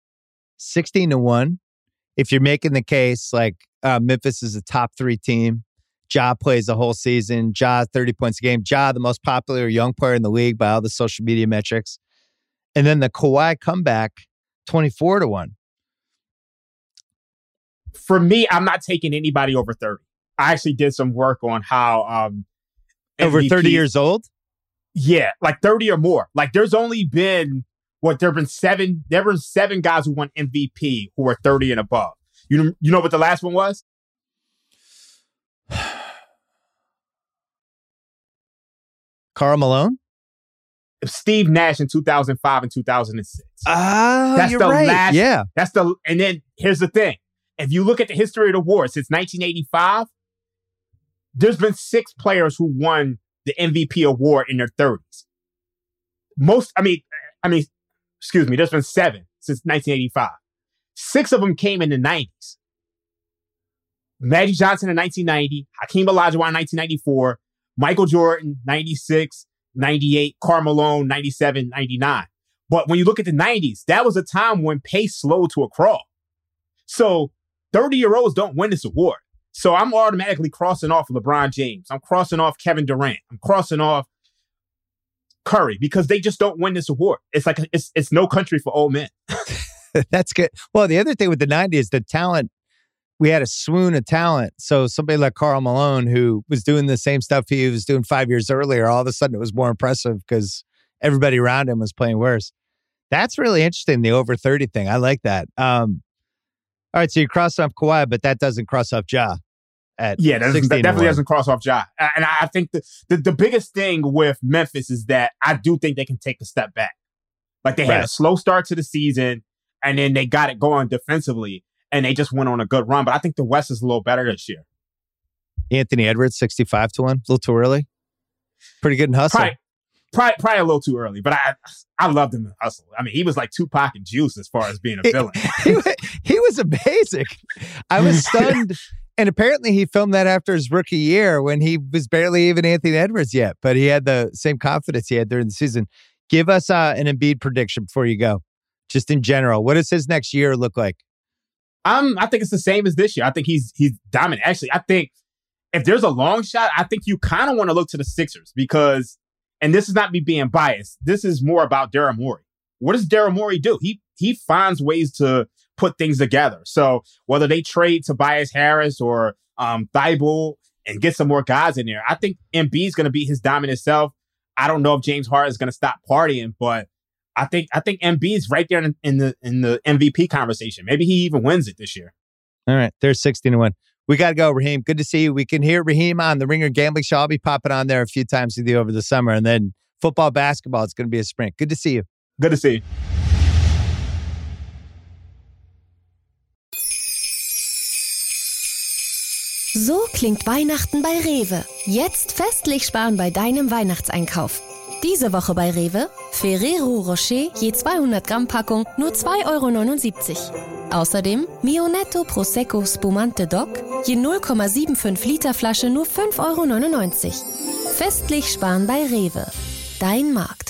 16-1. If you're making the case like Memphis is a top 3 team, Ja plays the whole season. Ja 30 points a game. Ja the most popular young player in the league by all the social media metrics. And then the Kawhi comeback, 24-1. For me, I'm not taking anybody over 30. I actually did some work on how over 30 years old? Yeah, like 30 or more. Like there's only been there have been 7 guys who won MVP who are 30 and above. You know what the last one was? Karl Malone? Steve Nash in 2005 and 2006. That's you're right. Last, yeah. And then here's the thing. If you look at the history of the award since 1985, there's been 6 players who won the MVP award in their 30s. There's been 7 since 1985. 6 of them came in the 90s. Magic Johnson in 1990, Hakeem Olajuwon in 1994, Michael Jordan, 96, 98, Karl Malone, 97, 99. But when you look at the 90s, that was a time when pace slowed to a crawl. So 30-year-olds don't win this award. So I'm automatically crossing off LeBron James. I'm crossing off Kevin Durant. I'm crossing off Curry because they just don't win this award. It's like it's no country for old men. That's good. Well, the other thing with the 90s, the talent, we had a swoon of talent. So somebody like Karl Malone, who was doing the same stuff he was doing 5 years earlier, all of a sudden it was more impressive because everybody around him was playing worse. That's really interesting, the over 30 thing. I like that. All right, so you cross off Kawhi, but that doesn't cross off Ja. That definitely doesn't cross off Ja. And I think the biggest thing with Memphis is that I do think they can take a step back. Like they had a slow start to the season, and then they got it going defensively, and they just went on a good run. But I think the West is a little better this year. Anthony Edwards, 65-1, a little too early. Pretty good in hustle. Probably a little too early, but I loved him in hustle. I mean, he was like Tupac and Juice as far as being a villain. he was amazing. I was stunned. And apparently he filmed that after his rookie year when he was barely even Anthony Edwards yet, but he had the same confidence he had during the season. Give us an Embiid prediction before you go. Just in general, what does his next year look like? I think it's the same as this year. I think he's dominant. Actually, I think if there's a long shot, I think you kind of want to look to the Sixers because, and this is not me being biased, this is more about Daryl Morey. What does Daryl Morey do? He finds ways to put things together. So whether they trade Tobias Harris or Thibault and get some more guys in there, I think Embiid's going to be his dominant self. I don't know if James Harden is going to stop partying, but I think Embiid's right there in the MVP conversation. Maybe he even wins it this year. All right, there's 16-1. We got to go, Raheem. Good to see you. We can hear Raheem on the Ringer Gambling Show. I'll be popping on there a few times with you over the summer, and then football, basketball. It's going to be a sprint. Good to see you. Good to see you. So klingt Weihnachten bei Rewe. Jetzt festlich sparen bei deinem Weihnachtseinkauf. Diese Woche bei Rewe Ferrero Rocher je 200 Gramm Packung nur 2,79 €. Außerdem Mio-Netto Prosecco Spumante Doc je 0,75 Liter Flasche nur 5,99 €. Festlich sparen bei Rewe. Dein Markt.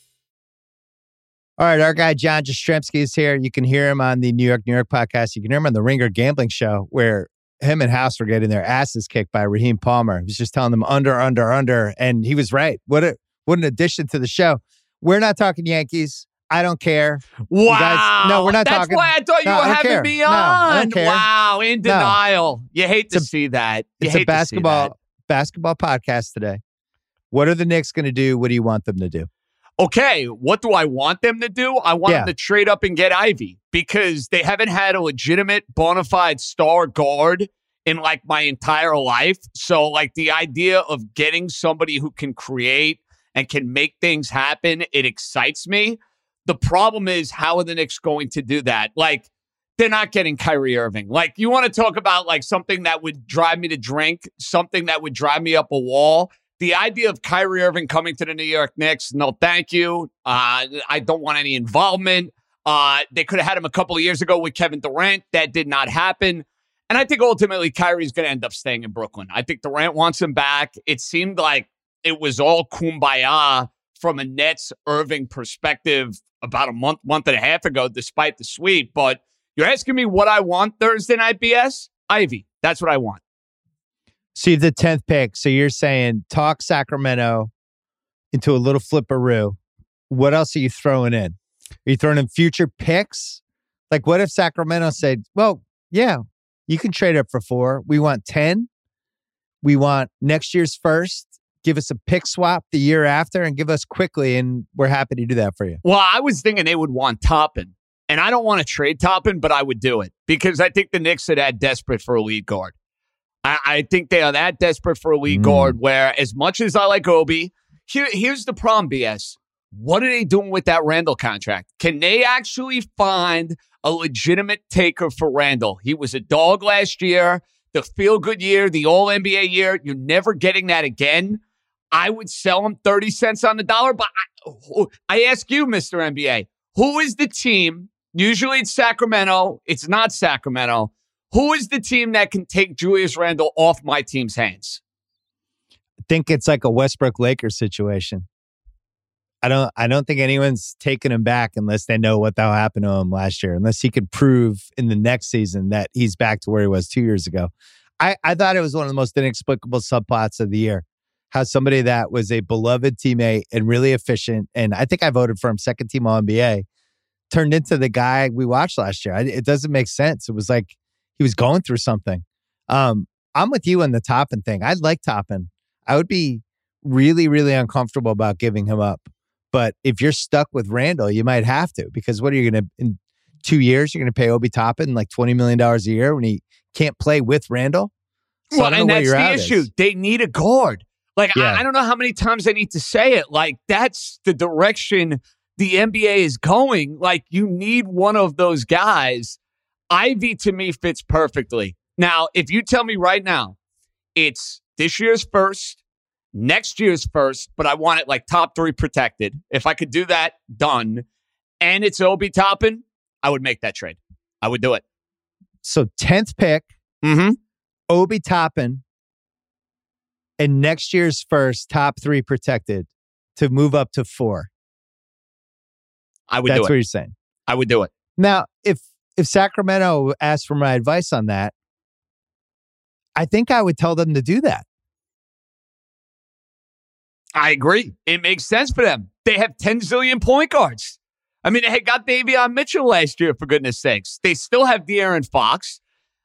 All right, our guy John Jastrzemski is here. You can hear him on the New York podcast. You can hear him on the Ringer Gambling Show, where him and House were getting their asses kicked by Raheem Palmer. He was just telling them under, and he was right. What an addition to the show. We're not talking Yankees. I don't care. Wow. Guys, no, we're not talking. That's why I thought you were having me on. No, I don't care. Wow, in denial. You hate to see that. It's a basketball podcast today. What are the Knicks going to do? What do you want them to do? Okay, what do I want them to do? I want them to trade up and get Ivy because they haven't had a legitimate bona fide star guard in like my entire life. So like the idea of getting somebody who can create and can make things happen, it excites me. The problem is, how are the Knicks going to do that? Like, they're not getting Kyrie Irving. Like, you want to talk about like something that would drive me to drink, something that would drive me up a wall. The idea of Kyrie Irving coming to the New York Knicks, no thank you. I don't want any involvement. They could have had him a couple of years ago with Kevin Durant. That did not happen. And I think ultimately Kyrie's going to end up staying in Brooklyn. I think Durant wants him back. It seemed like it was all kumbaya from a Nets Irving perspective about a month and a half ago, despite the sweep. But you're asking me what I want Thursday night, BS? Ivy. That's what I want. So you have the 10th pick. So you're saying talk Sacramento into a little flipperoo. What else are you throwing in? Are you throwing in future picks? Like, what if Sacramento said, well, yeah, you can trade up for 4. We want 10. We want next year's first. Give us a pick swap the year after and give us quickly, and we're happy to do that for you. Well, I was thinking they would want Toppin. And I don't want to trade Toppin, but I would do it because I think the Knicks are that desperate for a lead guard. I think they are that desperate for a lead guard where, as much as I like Obi, here's the problem, BS. What are they doing with that Randall contract? Can they actually find a legitimate taker for Randall? He was a dog last year, the feel-good year, the All-NBA year. You're never getting that again. I would sell him 30 cents on the dollar, but I ask you, Mr. NBA, who is the team? Usually it's Sacramento. It's not Sacramento. Who is the team that can take Julius Randle off my team's hands? I think it's like a Westbrook Lakers situation. I don't think anyone's taking him back unless they know what that'll happen to him last year, unless he could prove in the next season that he's back to where he was 2 years ago. I thought it was one of the most inexplicable subplots of the year. How somebody that was a beloved teammate and really efficient, and I think I voted for him second team All-NBA, turned into the guy we watched last year. It doesn't make sense. It was like he was going through something. I'm with you on the Toppin thing. I'd like Toppin. I would be really, really uncomfortable about giving him up. But if you're stuck with Randall, you might have to, because what are you going to, in 2 years, you're going to pay Obi Toppin like $20 million a year when he can't play with Randall? So well, and that's the issue. They need a guard. Like, Yeah. I don't know how many times I need to say it. Like, that's the direction the NBA is going. Like, you need one of those guys. Ivy, to me, fits perfectly. Now, if you tell me right now, it's this year's first, next year's first, but I want it like top 3 protected. If I could do that, done. And it's Obi Toppin, I would make that trade. I would do it. So 10th pick, Mm-hmm. Obi Toppin, and next year's first, top 3 protected to move up to 4. I would That's do what it. you're saying. I would do it. Now, if Sacramento asked for my advice on that, I think I would tell them to do that. I agree. It makes sense for them. They have 10 zillion point guards. I mean, they had got Davion Mitchell last year, for goodness sakes. They still have De'Aaron Fox.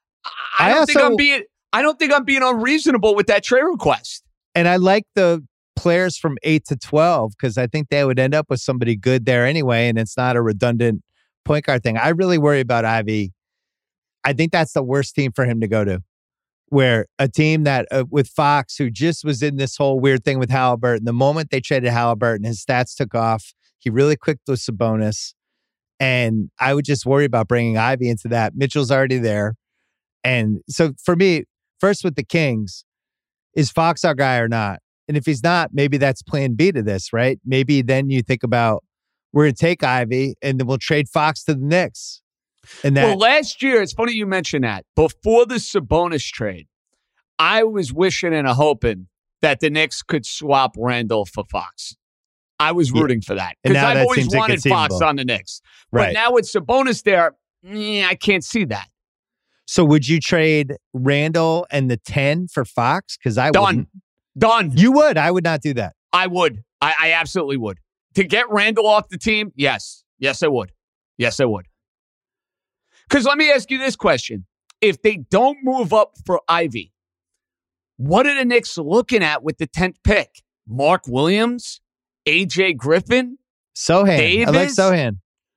I don't think I'm being unreasonable with that trade request. And I like the players from 8 to 12 because I think they would end up with somebody good there anyway, and it's not a redundant point guard thing. I really worry about Ivy. I think that's the worst team for him to go to, where a team that with Fox, who just was in this whole weird thing with Halliburton, the moment they traded Halliburton, his stats took off. He really clicked with Sabonis. And I would just worry about bringing Ivy into that. Mitchell's already there. And so for me, first with the Kings, is Fox our guy or not? And if he's not, maybe that's plan B to this, right? Maybe then you think about, we're going to take Ivy and then we'll trade Fox to the Knicks. And that, Well, last year, it's funny you mentioned that. Before the Sabonis trade, I was wishing and hoping that the Knicks could swap Randall for Fox. I was rooting for that And because now I've that always seems wanted Fox inconceivable. on the Knicks. But Right. now with Sabonis there, I can't see that. so would you trade Randall and the 10 for Fox? Because I wouldn't. Done. You would. I would not do that. I would. I absolutely would. To get Randall off the team, yes. Yes, I would. Yes, I would. Because let me ask you this question. If they don't move up for Ivy, what are the Knicks looking at with the 10th pick? Mark Williams? AJ Griffin? Sohan. I like Davis? Sohan.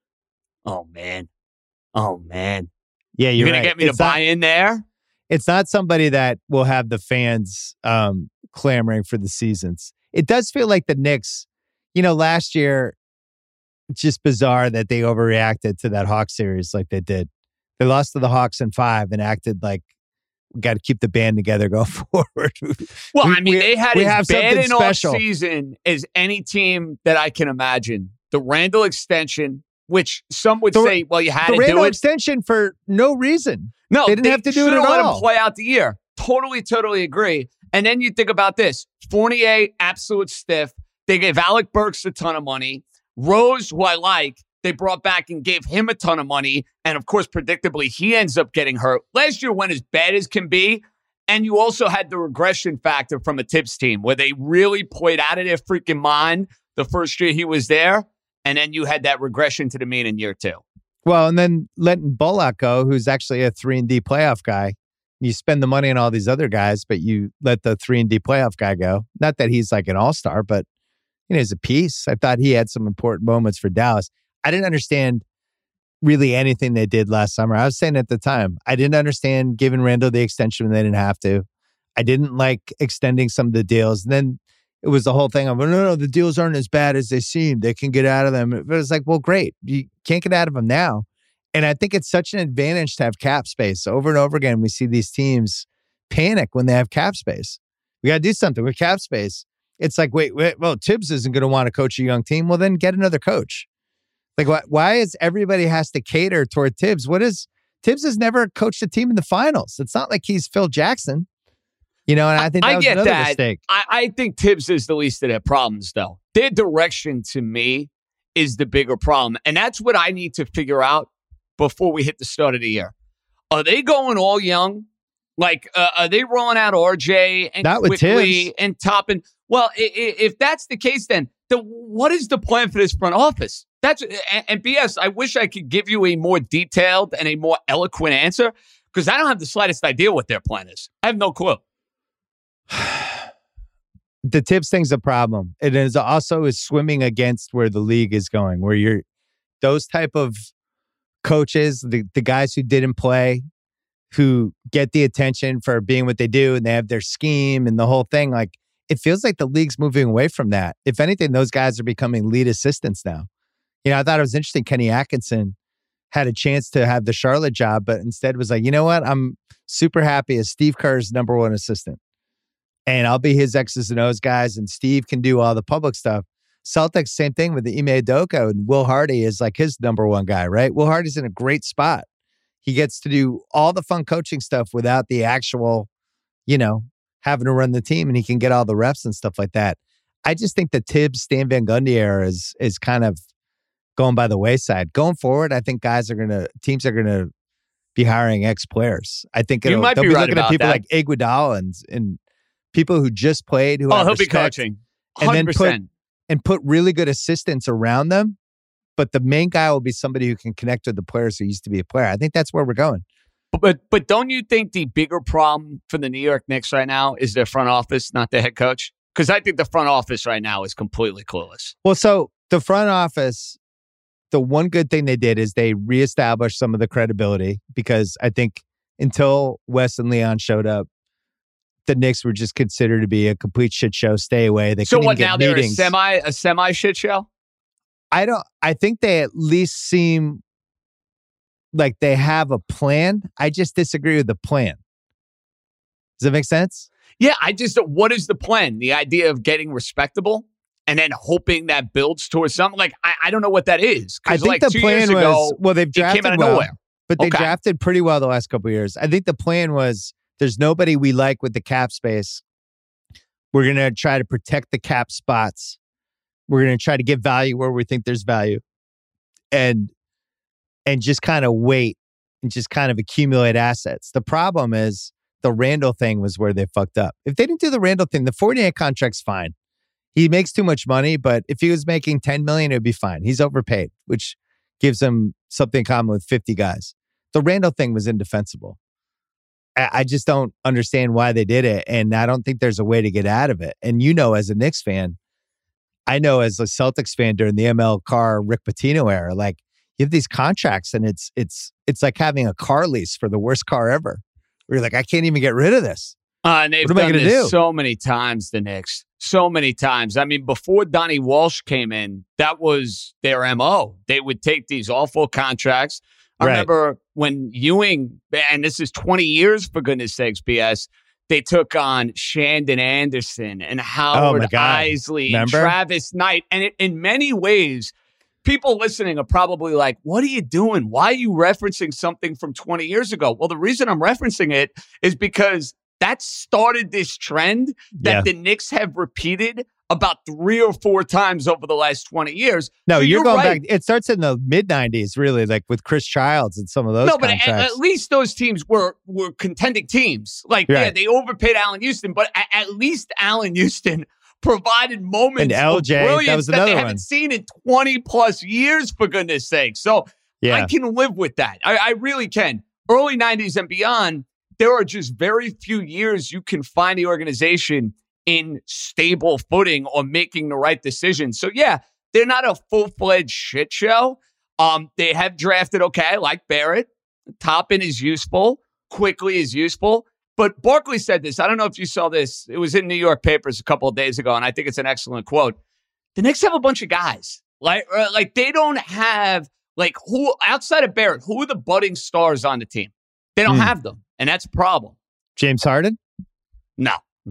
Oh, man. Oh, man. Yeah, You're you're going right. to get me to buy in there? It's not somebody that will have the fans clamoring for the seasons. It does feel like the Knicks, last year, it's just bizarre that they overreacted to that Hawks series like they did. They lost to the Hawks in 5 and acted like, we got to keep the band together, go forward. Well, they had we as have bad something an special. offseason as any team that I can imagine. The Randall extension, which some would say, well, you had The to do Randall it. extension for no reason. No, they didn't have to do it should've at let all. him play out the year. Totally agree. And then you think about this. Fournier, absolute stiff. They gave Alec Burks a ton of money. Rose, who I like, they brought back and gave him a ton of money. And of course, predictably, he ends up getting hurt. Last year went as bad as can be. And you also had the regression factor from a Tibbs team where they really played out of their freaking mind the first year he was there. And then you had that regression to the mean in year 2. Well, and then letting Bullock go, who's actually a 3-and-D playoff guy. You spend the money on all these other guys, but you let the 3-and-D playoff guy go. Not that he's like an all-star, but he's a piece. I thought he had some important moments for Dallas. I didn't understand really anything they did last summer. I was saying at the time, I didn't understand giving Randall the extension when they didn't have to. I didn't like extending some of the deals. And then it was the whole thing of, no, the deals aren't as bad as they seem. They can get out of them. But it's like, well, great. You can't get out of them now. And I think it's such an advantage to have cap space. Over and over again, we see these teams panic when they have cap space. We got to do something with cap space. It's like, wait, well, Tibbs isn't going to want to coach a young team. Well, then get another coach. Like, why is everybody has to cater toward Tibbs? Tibbs has never coached a team in the finals. It's not like he's Phil Jackson. And I think that was another mistake. I think Tibbs is the least of their problems, though. Their direction, to me, is the bigger problem. And that's what I need to figure out before we hit the start of the year. Are they going all young Like, are they rolling out RJ and Not with quickly Tibbs. and Toppin? Well, if that's the case, then what is the plan for this front office? And BS, I wish I could give you a more detailed and a more eloquent answer because I don't have the slightest idea what their plan is. I have no clue. The Tibbs thing's a problem. It is also swimming against where the league is going, where you're those type of coaches, the guys who didn't play, who get the attention for being what they do, and they have their scheme and the whole thing. Like, it feels like the league's moving away from that. If anything, those guys are becoming lead assistants now. You know, I thought it was interesting. Kenny Atkinson had a chance to have the Charlotte job, but instead was like, you know what? I'm super happy as Steve Kerr's number one assistant. And I'll be his X's and O's guys, and Steve can do all the public stuff. Celtics, same thing with the Ime Udoka, and Will Hardy is like his number one guy, right? Will Hardy's in a great spot. He gets to do all the fun coaching stuff without the actual, you know, having to run the team, and he can get all the reps and stuff like that. I just think the Tibbs, Stan Van Gundy era is kind of going by the wayside. Going forward, I think teams are going to be hiring ex-players. I think they'll be right looking at people that. like Iguodala and people who just played, who have He'll be respect, coaching. 100%. And put really good assistants around them. But the main guy will be somebody who can connect with the players who used to be a player. I think that's where we're going. But don't you think the bigger problem for the New York Knicks right now is their front office, not the head coach? Because I think the front office right now is completely clueless. Well, so the front office, the one good thing they did is they reestablished some of the credibility, because I think until Wes and Leon showed up, the Knicks were just considered to be a complete shit show. Stay away. They So couldn't what even now? get They're meetings. a semi shit show? I think they at least seem like they have a plan. I just disagree with the plan. Does that make sense? Yeah, what is the plan? The idea of getting respectable and then hoping that builds towards something? Like, I don't know what that is. I think like the 2 plan years was, ago, well, they've it came drafted out of well, nowhere. but they Okay. drafted pretty well the last couple of years. I think the plan was, there's nobody we like with the cap space. We're going to try to protect the cap spots. We're going to try to give value where we think there's value, and just kind of wait and just kind of accumulate assets. The problem is the Randall thing was where they fucked up. If they didn't do the Randall thing, the Fournier contract's fine. He makes too much money, but if he was making $10 million, it would be fine. He's overpaid, which gives him something in common with 50 guys. The Randall thing was indefensible. I just don't understand why they did it, and I don't think there's a way to get out of it. And you know, as a Knicks fan, I know as a Celtics fan during the ML Carr, Rick Pitino era, like, you have these contracts, and it's like having a car lease for the worst car ever. Where you're like, I can't even get rid of this. And they've What am I done gonna this do? so many times, the Knicks. So many times. I mean, before Donnie Walsh came in, that was their MO. They would take these awful contracts. I Right. remember when Ewing, and this is 20 years for goodness sakes, BS, they took on Shandon Anderson and Howard my God. Isley and Remember? Travis Knight. And in many ways, people listening are probably like, what are you doing? Why are you referencing something from 20 years ago? Well, the reason I'm referencing it is because that started this trend that Yeah. the Knicks have repeated about 3 or 4 times over the last 20 years. No, So you're going right. back. It starts in the mid-90s, really, like with Chris Childs and some of those No, but contracts. at least those teams were contending teams. Like, yeah, Right. they overpaid Allen Houston, but at least Allen Houston provided moments And LJ, of brilliance that was they another haven't one. seen in 20 plus years, for goodness sake. So Yeah. I can live with that. I really can. Early 90s and beyond, there are just very few years you can find the organization in stable footing or making the right decisions. So yeah, they're not a full-fledged shit show. They have drafted, okay, I like Barrett. Toppin is useful. Quickly is useful. But Barkley said this. I don't know if you saw this. It was in New York papers a couple of days ago, and I think it's an excellent quote. The Knicks have a bunch of guys. Like they don't have, like, who outside of Barrett, who are the budding stars on the team? They don't have them, and that's a problem. James Harden? No.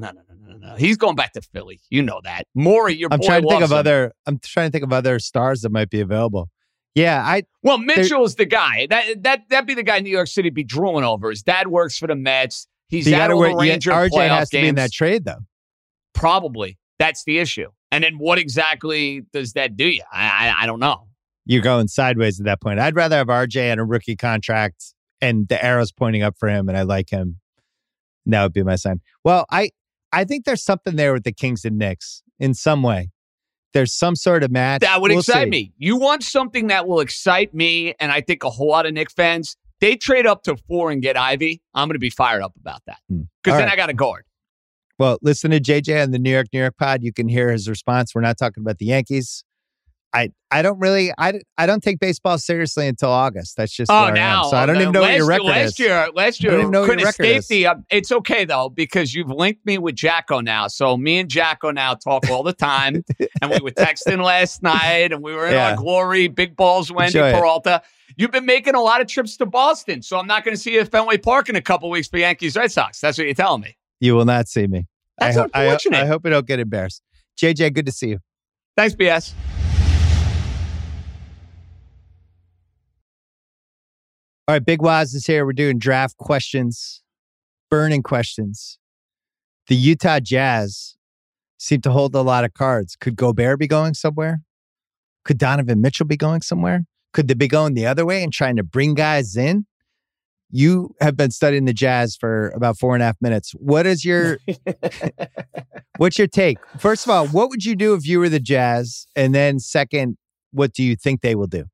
He's going back to Philly. You know that. Morey, your boy, I'm trying to think loves of him. other stars that might be available. Yeah, Well, Mitchell's the guy. That'd be the guy New York City be drooling over. His dad works for the Mets. He's at all the Ranger RJ playoff has to be in games. that trade, though. Probably. That's the issue. And then what exactly does that do you? I don't know. You're going sideways at that point. I'd rather have RJ on a rookie contract, and the arrow's pointing up for him, and I like him. That would be my sign. Well, I think there's something there with the Kings and Knicks in some way. There's some sort of match. That would excite me. You want something that will excite me, and I think a whole lot of Knicks fans. They trade up to 4 and get Ivy. I'm going to be fired up about that because then I got a guard. Well, listen to JJ on the New York pod. You can hear his response. We're not talking about the Yankees. I don't take baseball seriously until August. That's just where I am. So I don't even know what your record is. Last year, couldn't escape it's okay though, because you've linked me with Jacko now. So me and Jacko now talk all the time. And we were texting last night and we were in our glory. Big balls, Wendy Peralta. You've been making a lot of trips to Boston. So I'm not going to see you at Fenway Park in a couple weeks for Yankees Red Sox. That's what you're telling me. You will not see me. That's unfortunate. I hope you don't get embarrassed. JJ, good to see you. Thanks, BS. All right, Big Waz is here. We're doing draft questions, burning questions. The Utah Jazz seem to hold a lot of cards. Could Gobert be going somewhere? Could Donovan Mitchell be going somewhere? Could they be going the other way and trying to bring guys in? You have been studying the Jazz for about 4.5 minutes. What is your, what's your take? First of all, what would you do if you were the Jazz? And then second, what do you think they will do?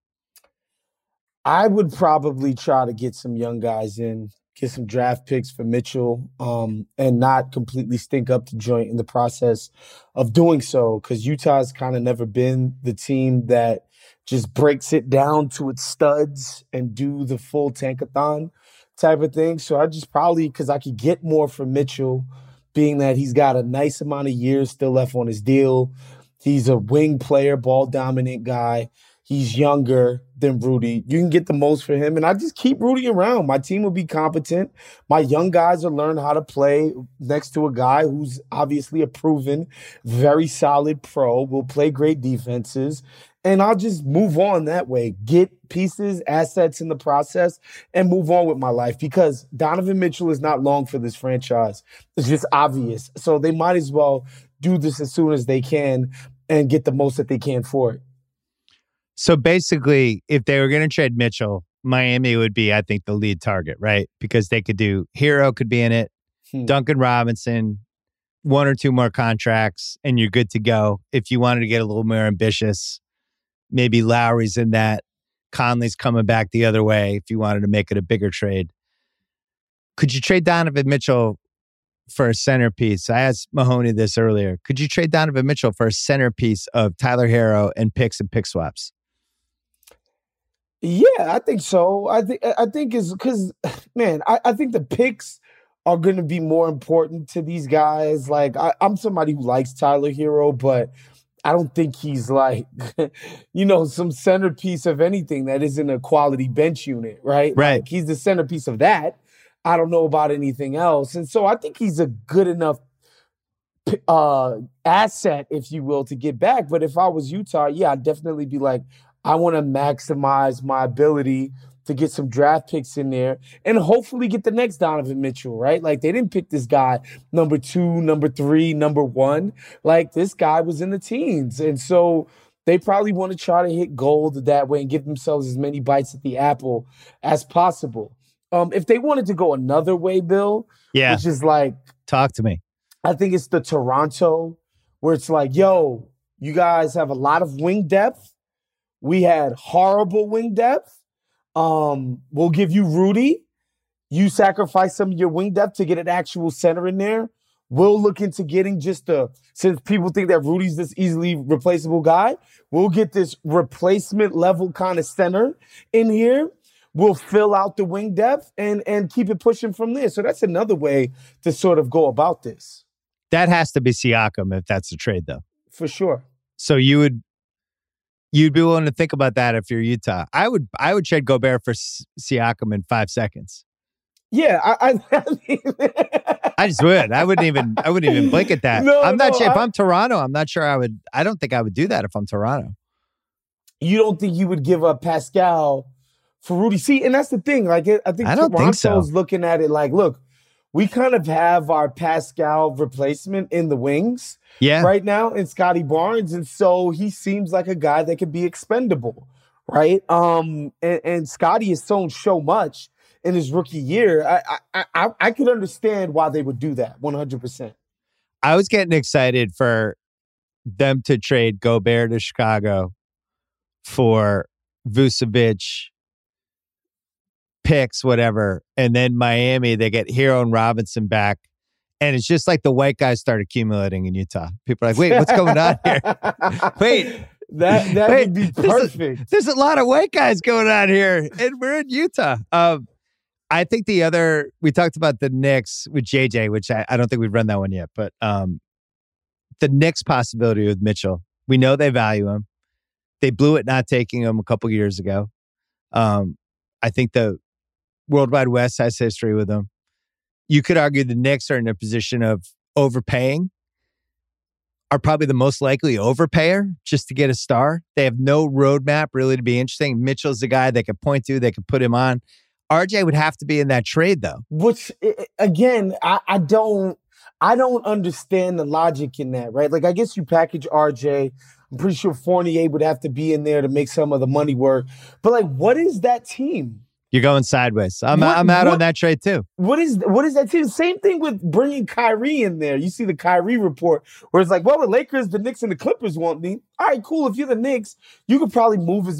I would probably try to get some young guys in, get some draft picks for Mitchell, and not completely stink up the joint in the process of doing so, because Utah's kind of never been the team that just breaks it down to its studs and do the full tankathon type of thing. So I just probably, because I could get more from Mitchell, being that he's got a nice amount of years still left on his deal. He's a wing player, ball dominant guy. He's younger than Rudy. You can get the most for him. And I just keep Rudy around. My team will be competent. My young guys will learn how to play next to a guy who's obviously a proven, very solid pro, will play great defenses. And I'll just move on that way. Get pieces, assets in the process, and move on with my life. Because Donovan Mitchell is not long for this franchise. It's just obvious. So they might as well do this as soon as they can and get the most that they can for it. So basically, if they were going to trade Mitchell, Miami would be, I think, the lead target, right? Because they could do, Hero could be in it, Duncan Robinson, 1 or 2 more contracts, and you're good to go. If you wanted to get a little more ambitious, maybe Lowry's in that. Conley's coming back the other way if you wanted to make it a bigger trade. Could you trade Donovan Mitchell for a centerpiece? I asked Mahoney this earlier. Could you trade Donovan Mitchell for a centerpiece of Tyler Hero and picks and pick swaps? Yeah, I think so. I think it's because, man, I think the picks are going to be more important to these guys. Like, I'm somebody who likes Tyler Hero, but I don't think he's like, some centerpiece of anything that isn't a quality bench unit, right? Right. Like, he's the centerpiece of that. I don't know about anything else. And so I think he's a good enough asset, if you will, to get back. But if I was Utah, yeah, I'd definitely be like, I want to maximize my ability to get some draft picks in there and hopefully get the next Donovan Mitchell, right? Like, they didn't pick this guy number 2, number 3, number 1. Like, this guy was in the teens. And so they probably want to try to hit gold that way and give themselves as many bites at the apple as possible. If they wanted to go another way, Bill, which is like, talk to me. I think it's the Toronto, where it's like, yo, you guys have a lot of wing depth. We had horrible wing depth. We'll give you Rudy. You sacrifice some of your wing depth to get an actual center in there. We'll look into getting since people think that Rudy's this easily replaceable guy, we'll get this replacement level kind of center in here. We'll fill out the wing depth and keep it pushing from there. So that's another way to sort of go about this. That has to be Siakam if that's the trade, though. For sure. So you'd be willing to think about that if you're Utah. I would trade Gobert for Siakam in 5 seconds. Yeah, I just would. I wouldn't even blink at that. I'm not sure if I'm Toronto. I'm not sure I would. I don't think I would do that if I'm Toronto. You don't think you would give up Pascal for Rudy? See, and that's the thing. Like, I think Toronto's looking at it like, look, we kind of have our Pascal replacement in the wings right now in Scotty Barnes. And so he seems like a guy that could be expendable, right? And Scotty has shown so much in his rookie year, I could understand why they would do that 100%. I was getting excited for them to trade Gobert to Chicago for Vucevic, picks, whatever. And then Miami, they get Hero and Robinson back. And it's just like the white guys start accumulating in Utah. People are like, wait, what's going on here? Wait. That would be perfect. There's a lot of white guys going on here, and we're in Utah. I think we talked about the Knicks with JJ, which I don't think we've run that one yet, but the Knicks possibility with Mitchell, we know they value him. They blew it not taking him a couple years ago. I think the World Wide West has history with him. You could argue the Knicks are in a position of overpaying, are probably the most likely overpayer just to get a star. They have no roadmap really to be interesting. Mitchell's the guy they could point to. They could put him on. RJ would have to be in that trade, though. Which, again, I don't understand the logic in that, right? Like, I guess you package RJ. I'm pretty sure Fournier would have to be in there to make some of the money work. But, like, what is that team? You're going sideways. I'm out on that trade, too. What is that team? Same thing with bringing Kyrie in there. You see the Kyrie report where it's like, well, the Lakers, the Knicks, and the Clippers want me. All right, cool. If you're the Knicks, you could probably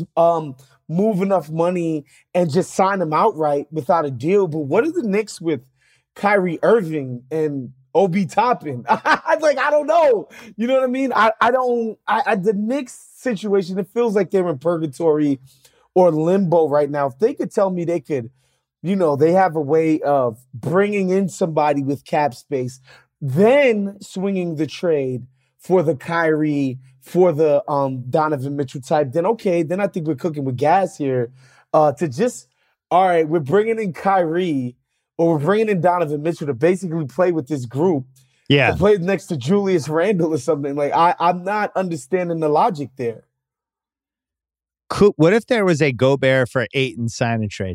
move enough money and just sign him outright without a deal. But what are the Knicks with Kyrie Irving and Obi Toppin? I don't know. You know what I mean? The Knicks situation, it feels like they're in purgatory or limbo right now. If they could tell me they could, they have a way of bringing in somebody with cap space, then swinging the trade for the Kyrie, for the Donovan Mitchell type, then okay, then I think we're cooking with gas here. All right, we're bringing in Kyrie or we're bringing in Donovan Mitchell to basically play with this group. Yeah. To play next to Julius Randle or something. Like, I'm not understanding the logic there. What if there was a Gobert for Ayton sign and trade?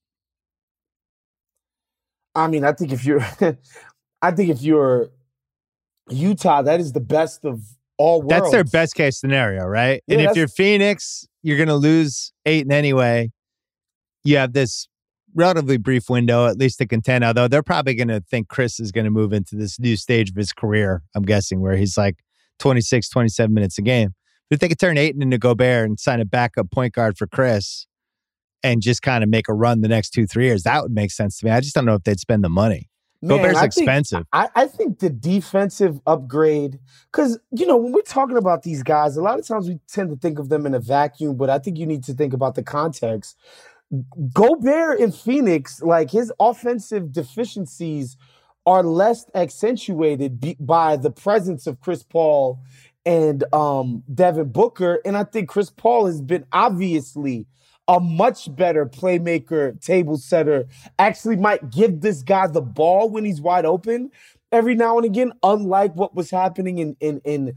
I mean, I think if you're Utah, that is the best of all worlds. That's their best case scenario, right? Yeah, and if you're Phoenix, you're going to lose Ayton anyway. You have this relatively brief window, at least to contend, although they're probably going to think Chris is going to move into this new stage of his career, I'm guessing, where he's like 26, 27 minutes a game. But if they could turn Ayton into Gobert and sign a backup point guard for Chris and just kind of make a run the next 2-3 years, that would make sense to me. I just don't know if they'd spend the money. Gobert's expensive. I think the defensive upgrade, because, when we're talking about these guys, a lot of times we tend to think of them in a vacuum, but I think you need to think about the context. Gobert in Phoenix, like, his offensive deficiencies are less accentuated by the presence of Chris Paul and Devin Booker. And I think Chris Paul has been obviously a much better playmaker, table setter, actually might give this guy the ball when he's wide open every now and again, unlike what was happening in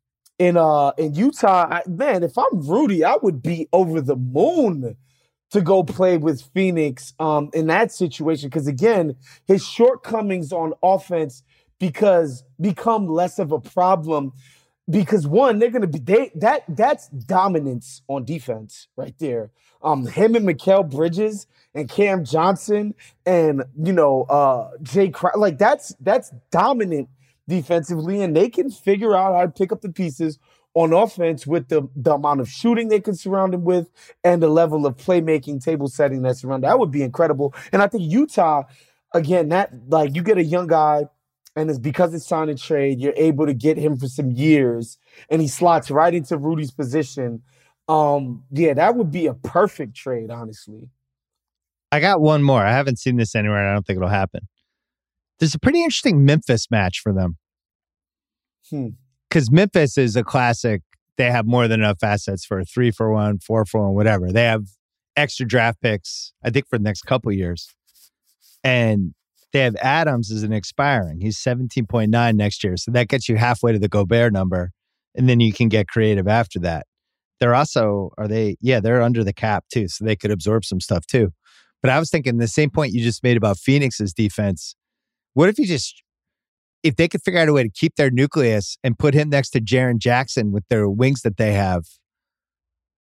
Utah. Man, if I'm Rudy, I would be over the moon to go play with Phoenix in that situation. Because again, his shortcomings on offense become less of a problem. Because one, they're going to be that's dominance on defense right there. Him and Mikal Bridges and Cam Johnson and Jay Crowder, like that's dominant defensively, and they can figure out how to pick up the pieces on offense with the amount of shooting they can surround him with and the level of playmaking, table setting that's around. That would be incredible. And I think Utah, again, that like you get a young guy. And it's because it's sign and trade, you're able to get him for some years, and he slots right into Rudy's position. That would be a perfect trade, honestly. I got one more. I haven't seen this anywhere, and I don't think it'll happen. There's a pretty interesting Memphis match for them. Because Memphis is a classic. They have more than enough assets for a 3-for-1, 4-for-1, whatever. They have extra draft picks, I think, for the next couple of years. And they have Adams as an expiring. He's 17.9 next year. So that gets you halfway to the Gobert number. And then you can get creative after that. They're also, they're under the cap too. So they could absorb some stuff too. But I was thinking the same point you just made about Phoenix's defense. What if they could figure out a way to keep their nucleus and put him next to Jaren Jackson with their wings that they have,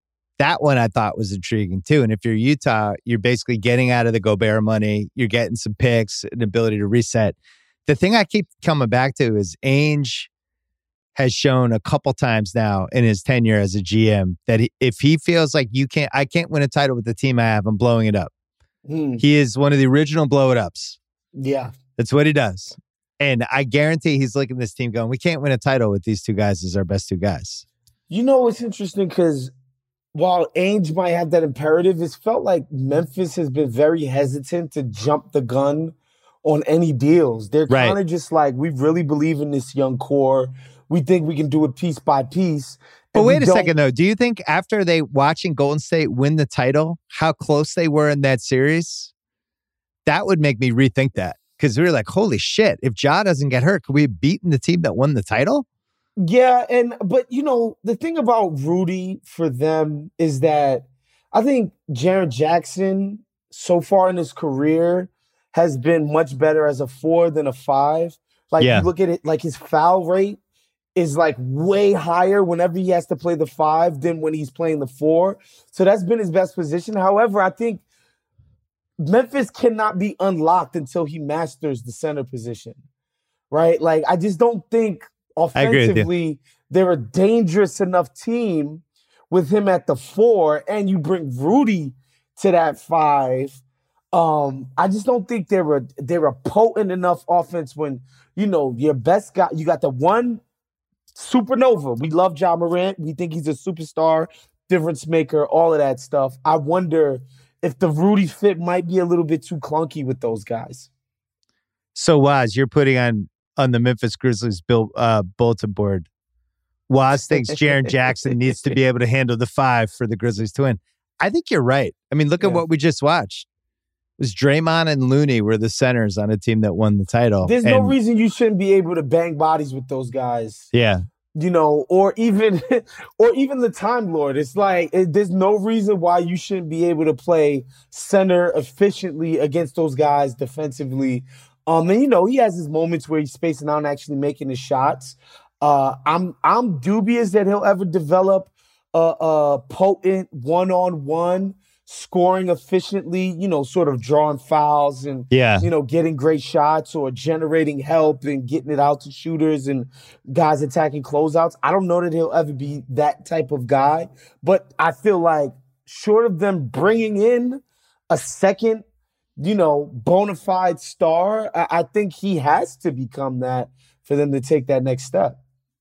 That one I thought was intriguing too. And if you're Utah, you're basically getting out of the Gobert money. You're getting some picks, an ability to reset. The thing I keep coming back to is Ainge has shown a couple times now in his tenure as a GM that if he feels like I can't win a title with the team I have, I'm blowing it up. He is one of the original blow it ups. Yeah. That's what he does. And I guarantee he's looking at this team going, we can't win a title with these two guys as our best two guys. You know, it's interesting because while Ainge might have that imperative, it's felt like Memphis has been very hesitant to jump the gun on any deals. They're kind of just like, we really believe in this young core. We think we can do it piece by piece. But wait a second, though. Do you think after watching Golden State win the title, how close they were in that series, that would make me rethink that? Because we were like, holy shit, if Ja doesn't get hurt, could we have beaten the team that won the title? Yeah, but you know, the thing about Rudy for them is that I think Jaren Jackson so far in his career has been much better as a 4 than a 5. Like you look at it, like his foul rate is like way higher whenever he has to play the 5 than when he's playing the 4. So that's been his best position. However, I think Memphis cannot be unlocked until he masters the center position, right? Like, I just don't think offensively they're a dangerous enough team with him at the 4, and you bring Rudy to that 5. I just don't think they're a potent enough offense when, you know, your best guy, you got the one supernova. We love Ja Morant. We think he's a superstar, difference maker, all of that stuff. I wonder if the Rudy fit might be a little bit too clunky with those guys. So, Waz, you're putting on the Memphis Grizzlies bulletin board. Waz thinks Jaren Jackson needs to be able to handle the 5 for the Grizzlies to win. I think you're right. I mean, look at what we just watched. It was Draymond and Looney were the centers on a team that won the title. There's no reason you shouldn't be able to bang bodies with those guys. Yeah. You know, or even the Time Lord. It's like, there's no reason why you shouldn't be able to play center efficiently against those guys defensively. And you know, he has his moments where he's spacing out and actually making his shots. I'm dubious that he'll ever develop a potent one-on-one scoring efficiently, you know, sort of drawing fouls and, you know, getting great shots or generating help and getting it out to shooters and guys attacking closeouts. I don't know that he'll ever be that type of guy, but I feel like short of them bringing in a second, you know, bona fide star, I think he has to become that for them to take that next step.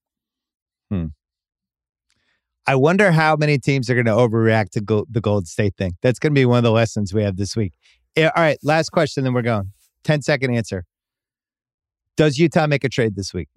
I wonder how many teams are going to overreact to the Golden State thing. That's going to be one of the lessons we have this week. All right, last question, then we're going. 10-second answer. Does Utah make a trade this week?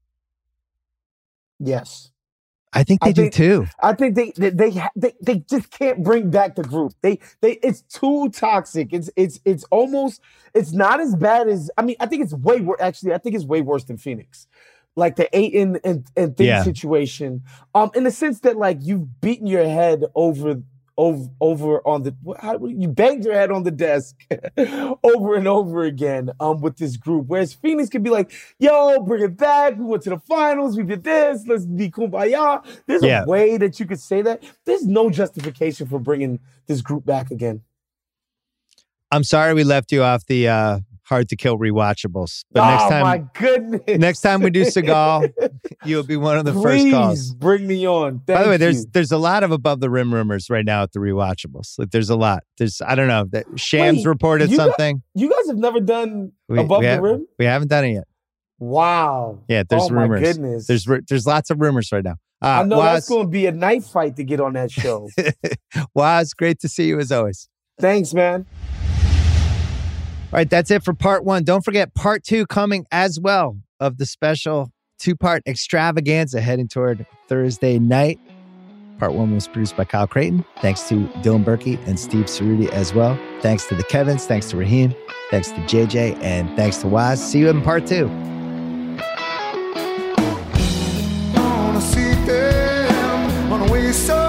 Yes. I think they do too. I think they just can't bring back the group. It's too toxic. It's almost, it's not as bad as, I mean, I think it's way worse. Actually, I think it's way worse than Phoenix. Like the Ayton and thing situation, in the sense that like you've beaten your head over on the, you banged your head on the desk over and over again with this group. Whereas Phoenix could be like, yo, bring it back. We went to the finals. We did this. Let's be kumbaya. There's a way that you could say that. There's no justification for bringing this group back again. I'm sorry we left you off the hard to kill rewatchables. But my goodness. Next time we do Seagal, you'll be one of the first calls. Please bring me on. By the way, there's a lot of above the rim rumors right now at the rewatchables. Like there's a lot. I don't know. Shams reported something. You guys have never done above the rim? We haven't done it yet. Wow. Yeah, there's rumors. My goodness. There's lots of rumors right now. I know that's going to be a knife fight to get on that show. Waz, great to see you as always. Thanks, man. All right, that's it for part 1. Don't forget part 2 coming as well of the special 2-part extravaganza heading toward Thursday night. Part 1 was produced by Kyle Creighton. Thanks to Dylan Berkey and Steve Cerruti as well. Thanks to the Kevins. Thanks to Raheem. Thanks to JJ. And thanks to Waz. See you in part 2. Wanna see them, wanna waste